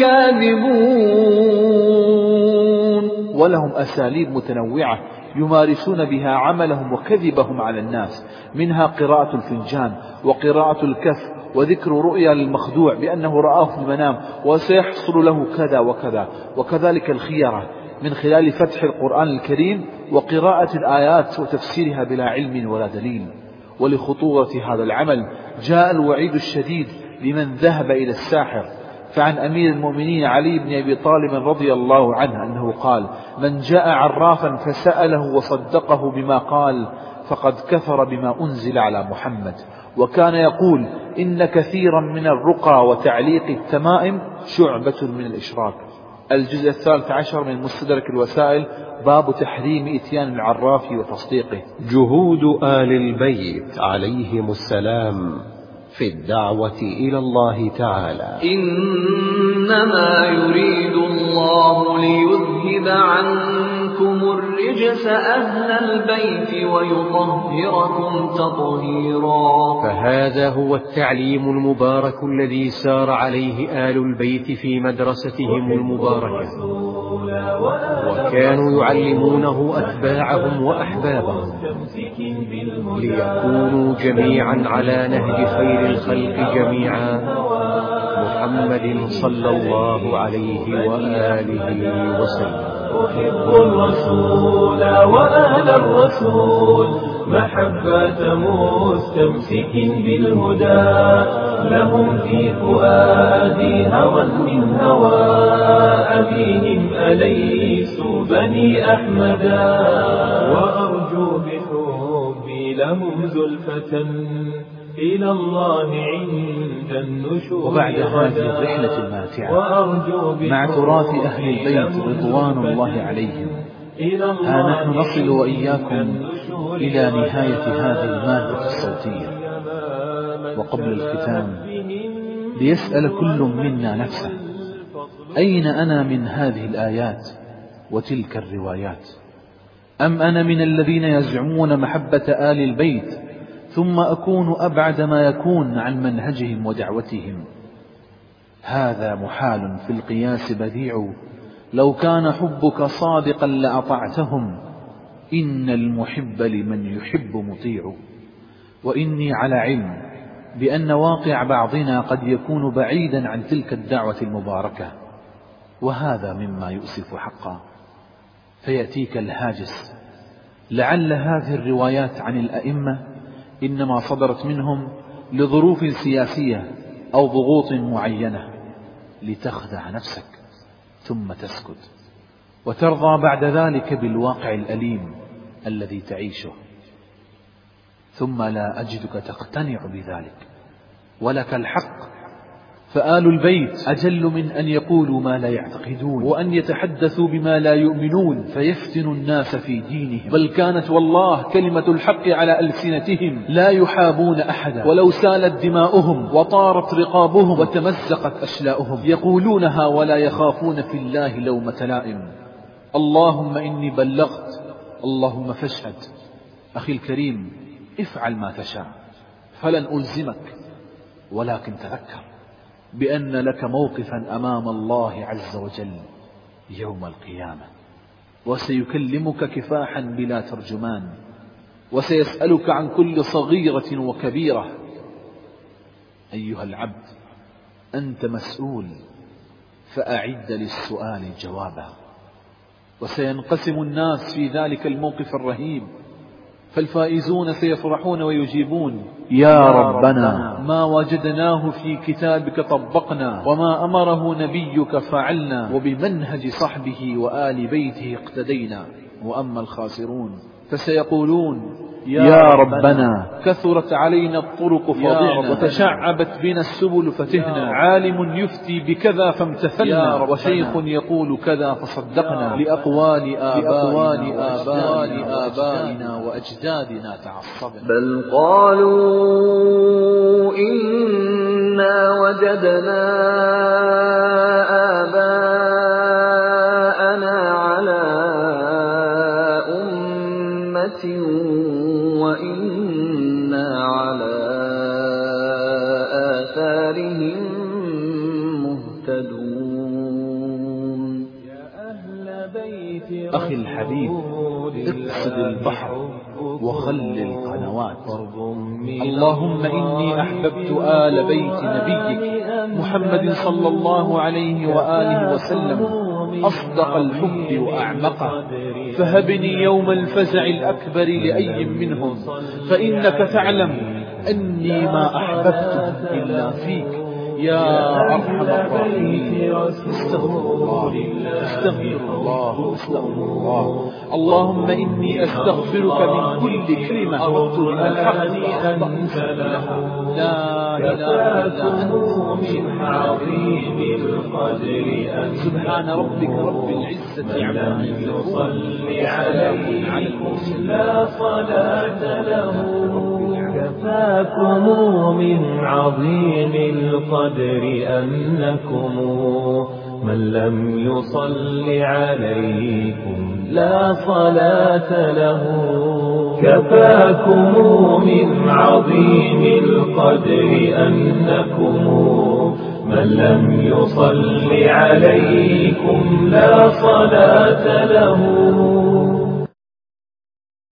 كاذبون. ولهم أساليب متنوعة يمارسون بها عملهم وكذبهم على الناس، منها قراءة الفنجان وقراءة الكف وذكر رؤيا للمخدوع بأنه رآه في المنام وسيحصل له كذا وكذا، وكذلك الخيرة من خلال فتح القرآن الكريم وقراءة الآيات وتفسيرها بلا علم ولا دليل. ولخطورة هذا العمل جاء الوعيد الشديد لمن ذهب إلى الساحر. فعن أمير المؤمنين علي بن أبي طالب رضي الله عنه أنه قال: من جاء عرافا فسأله وصدقه بما قال فقد كفر بما أنزل على محمد. وكان يقول: إن كثيرا من الرقى وتعليق التمائم شعبة من الإشراك. الجزء الثالث عشر من مستدرك الوسائل، باب تحريم إتيان العراف وتصديقه. جهود آل البيت عليهم السلام في الدعوة إلى الله تعالى. إنما يريد الله ليذهب عنكم الرجس أهل البيت ويطهركم تطهيرا. فهذا هو التعليم المبارك الذي سار عليه آل البيت في مدرستهم المباركة، وكانوا يعلمونه أتباعهم وأحبابهم ليكونوا جميعا على نهج خير الخلق جميعا، محمد صلى الله عليه وآله وسلم. أحب الرسول وآل الرسول محبة مستمسك بالهدى، لهم في فؤادي هوى من هوى أبيهم أليسوا بني أحمدا، وأرجو بحبي لهم زلفة إلى الله عند النشور. وبعد هذه الرحلة الماتعة مع تراث أهل البيت رضوان الله عليهم، ها نحن نصل وإياكم إلى نهاية هذه المادة الصوتية. وقبل الختام ليسأل كل منا نفسه: أين أنا من هذه الآيات وتلك الروايات؟ أم أنا من الذين يزعمون محبة آل البيت ثم أكون أبعد ما يكون عن منهجهم ودعوتهم؟ هذا محال في القياس بديع، لو كان حبك صادقا لأطعتهم، إن المحب لمن يحب مطيع. وإني على علم بأن واقع بعضنا قد يكون بعيدا عن تلك الدعوة المباركة، وهذا مما يؤسف حقا. فيأتيك الهاجس: لعل هذه الروايات عن الأئمة إنما صدرت منهم لظروف سياسية أو ضغوط معينة، لتخدع نفسك ثم تسكت وترضى بعد ذلك بالواقع الأليم الذي تعيشه، ثم لا أجدك تقتنع بذلك، ولك الحق، فآل البيت أجل من أن يقولوا ما لا يعتقدون وأن يتحدثوا بما لا يؤمنون فيفتنوا الناس في دينهم، بل كانت والله كلمة الحق على ألسنتهم، لا يحابون أحدا، ولو سالت دماؤهم وطارت رقابهم وتمزقت أشلاؤهم يقولونها ولا يخافون في الله لومة لائم. اللهم إني بلغت، اللهم فاشهد. أخي الكريم، افعل ما تشاء فلن ألزمك، ولكن تذكر بأن لك موقفا أمام الله عز وجل يوم القيامة، وسيكلمك كفاحا بلا ترجمان، وسيسألك عن كل صغيرة وكبيرة. أيها العبد، أنت مسؤول، فأعد للسؤال جوابا. وسينقسم الناس في ذلك الموقف الرهيب، فالفائزون سيفرحون ويجيبون: يا ربنا ما وجدناه في كتابك طبقنا، وما أمره نبيك فعلنا، وبمنهج صحبه وآل بيته اقتدينا. وأما الخاسرون فسيقولون: يا ربنا كثرت علينا الطرق فضعنا، وتشعبت بنا السبل فتهنا، عالم يفتي بكذا فامتثلنا، وشيخ يقول كذا فصدقنا، لأقوال آبائنا, آبائنا, آبائنا وأجدادنا تعصبنا. بل قالوا إنا وجدنا آباءنا على أمة وإنا على آثارهم مهتدون. أخي الحبيب، اقصد البحر وخل القنوات. اللهم إني أحببت آل بيت نبيك محمد صلى الله عليه وآله وسلم أصدق الحب وأعمقه، فهبني يوم الفزع الأكبر لأي منهم، فإنك تعلم أني ما أحببتهم إلا فيك يا أرحم الراحمين. استغفر الله استغفر الله استغفر الله. اللهم إني أستغفرك من كل كلمة قلت من الحق فأخطأت لها، لا إله إلا أنت سبحان ربك رب العزة عما يصفون، وسلام على المرسلين، لا صلاة له. كفاكم من عظيم القدر أنكم من لم يصل عليكم لا صلاة له. كفاكم من عظيم القدر أنكم من لم يصل عليكم لا صلاة له.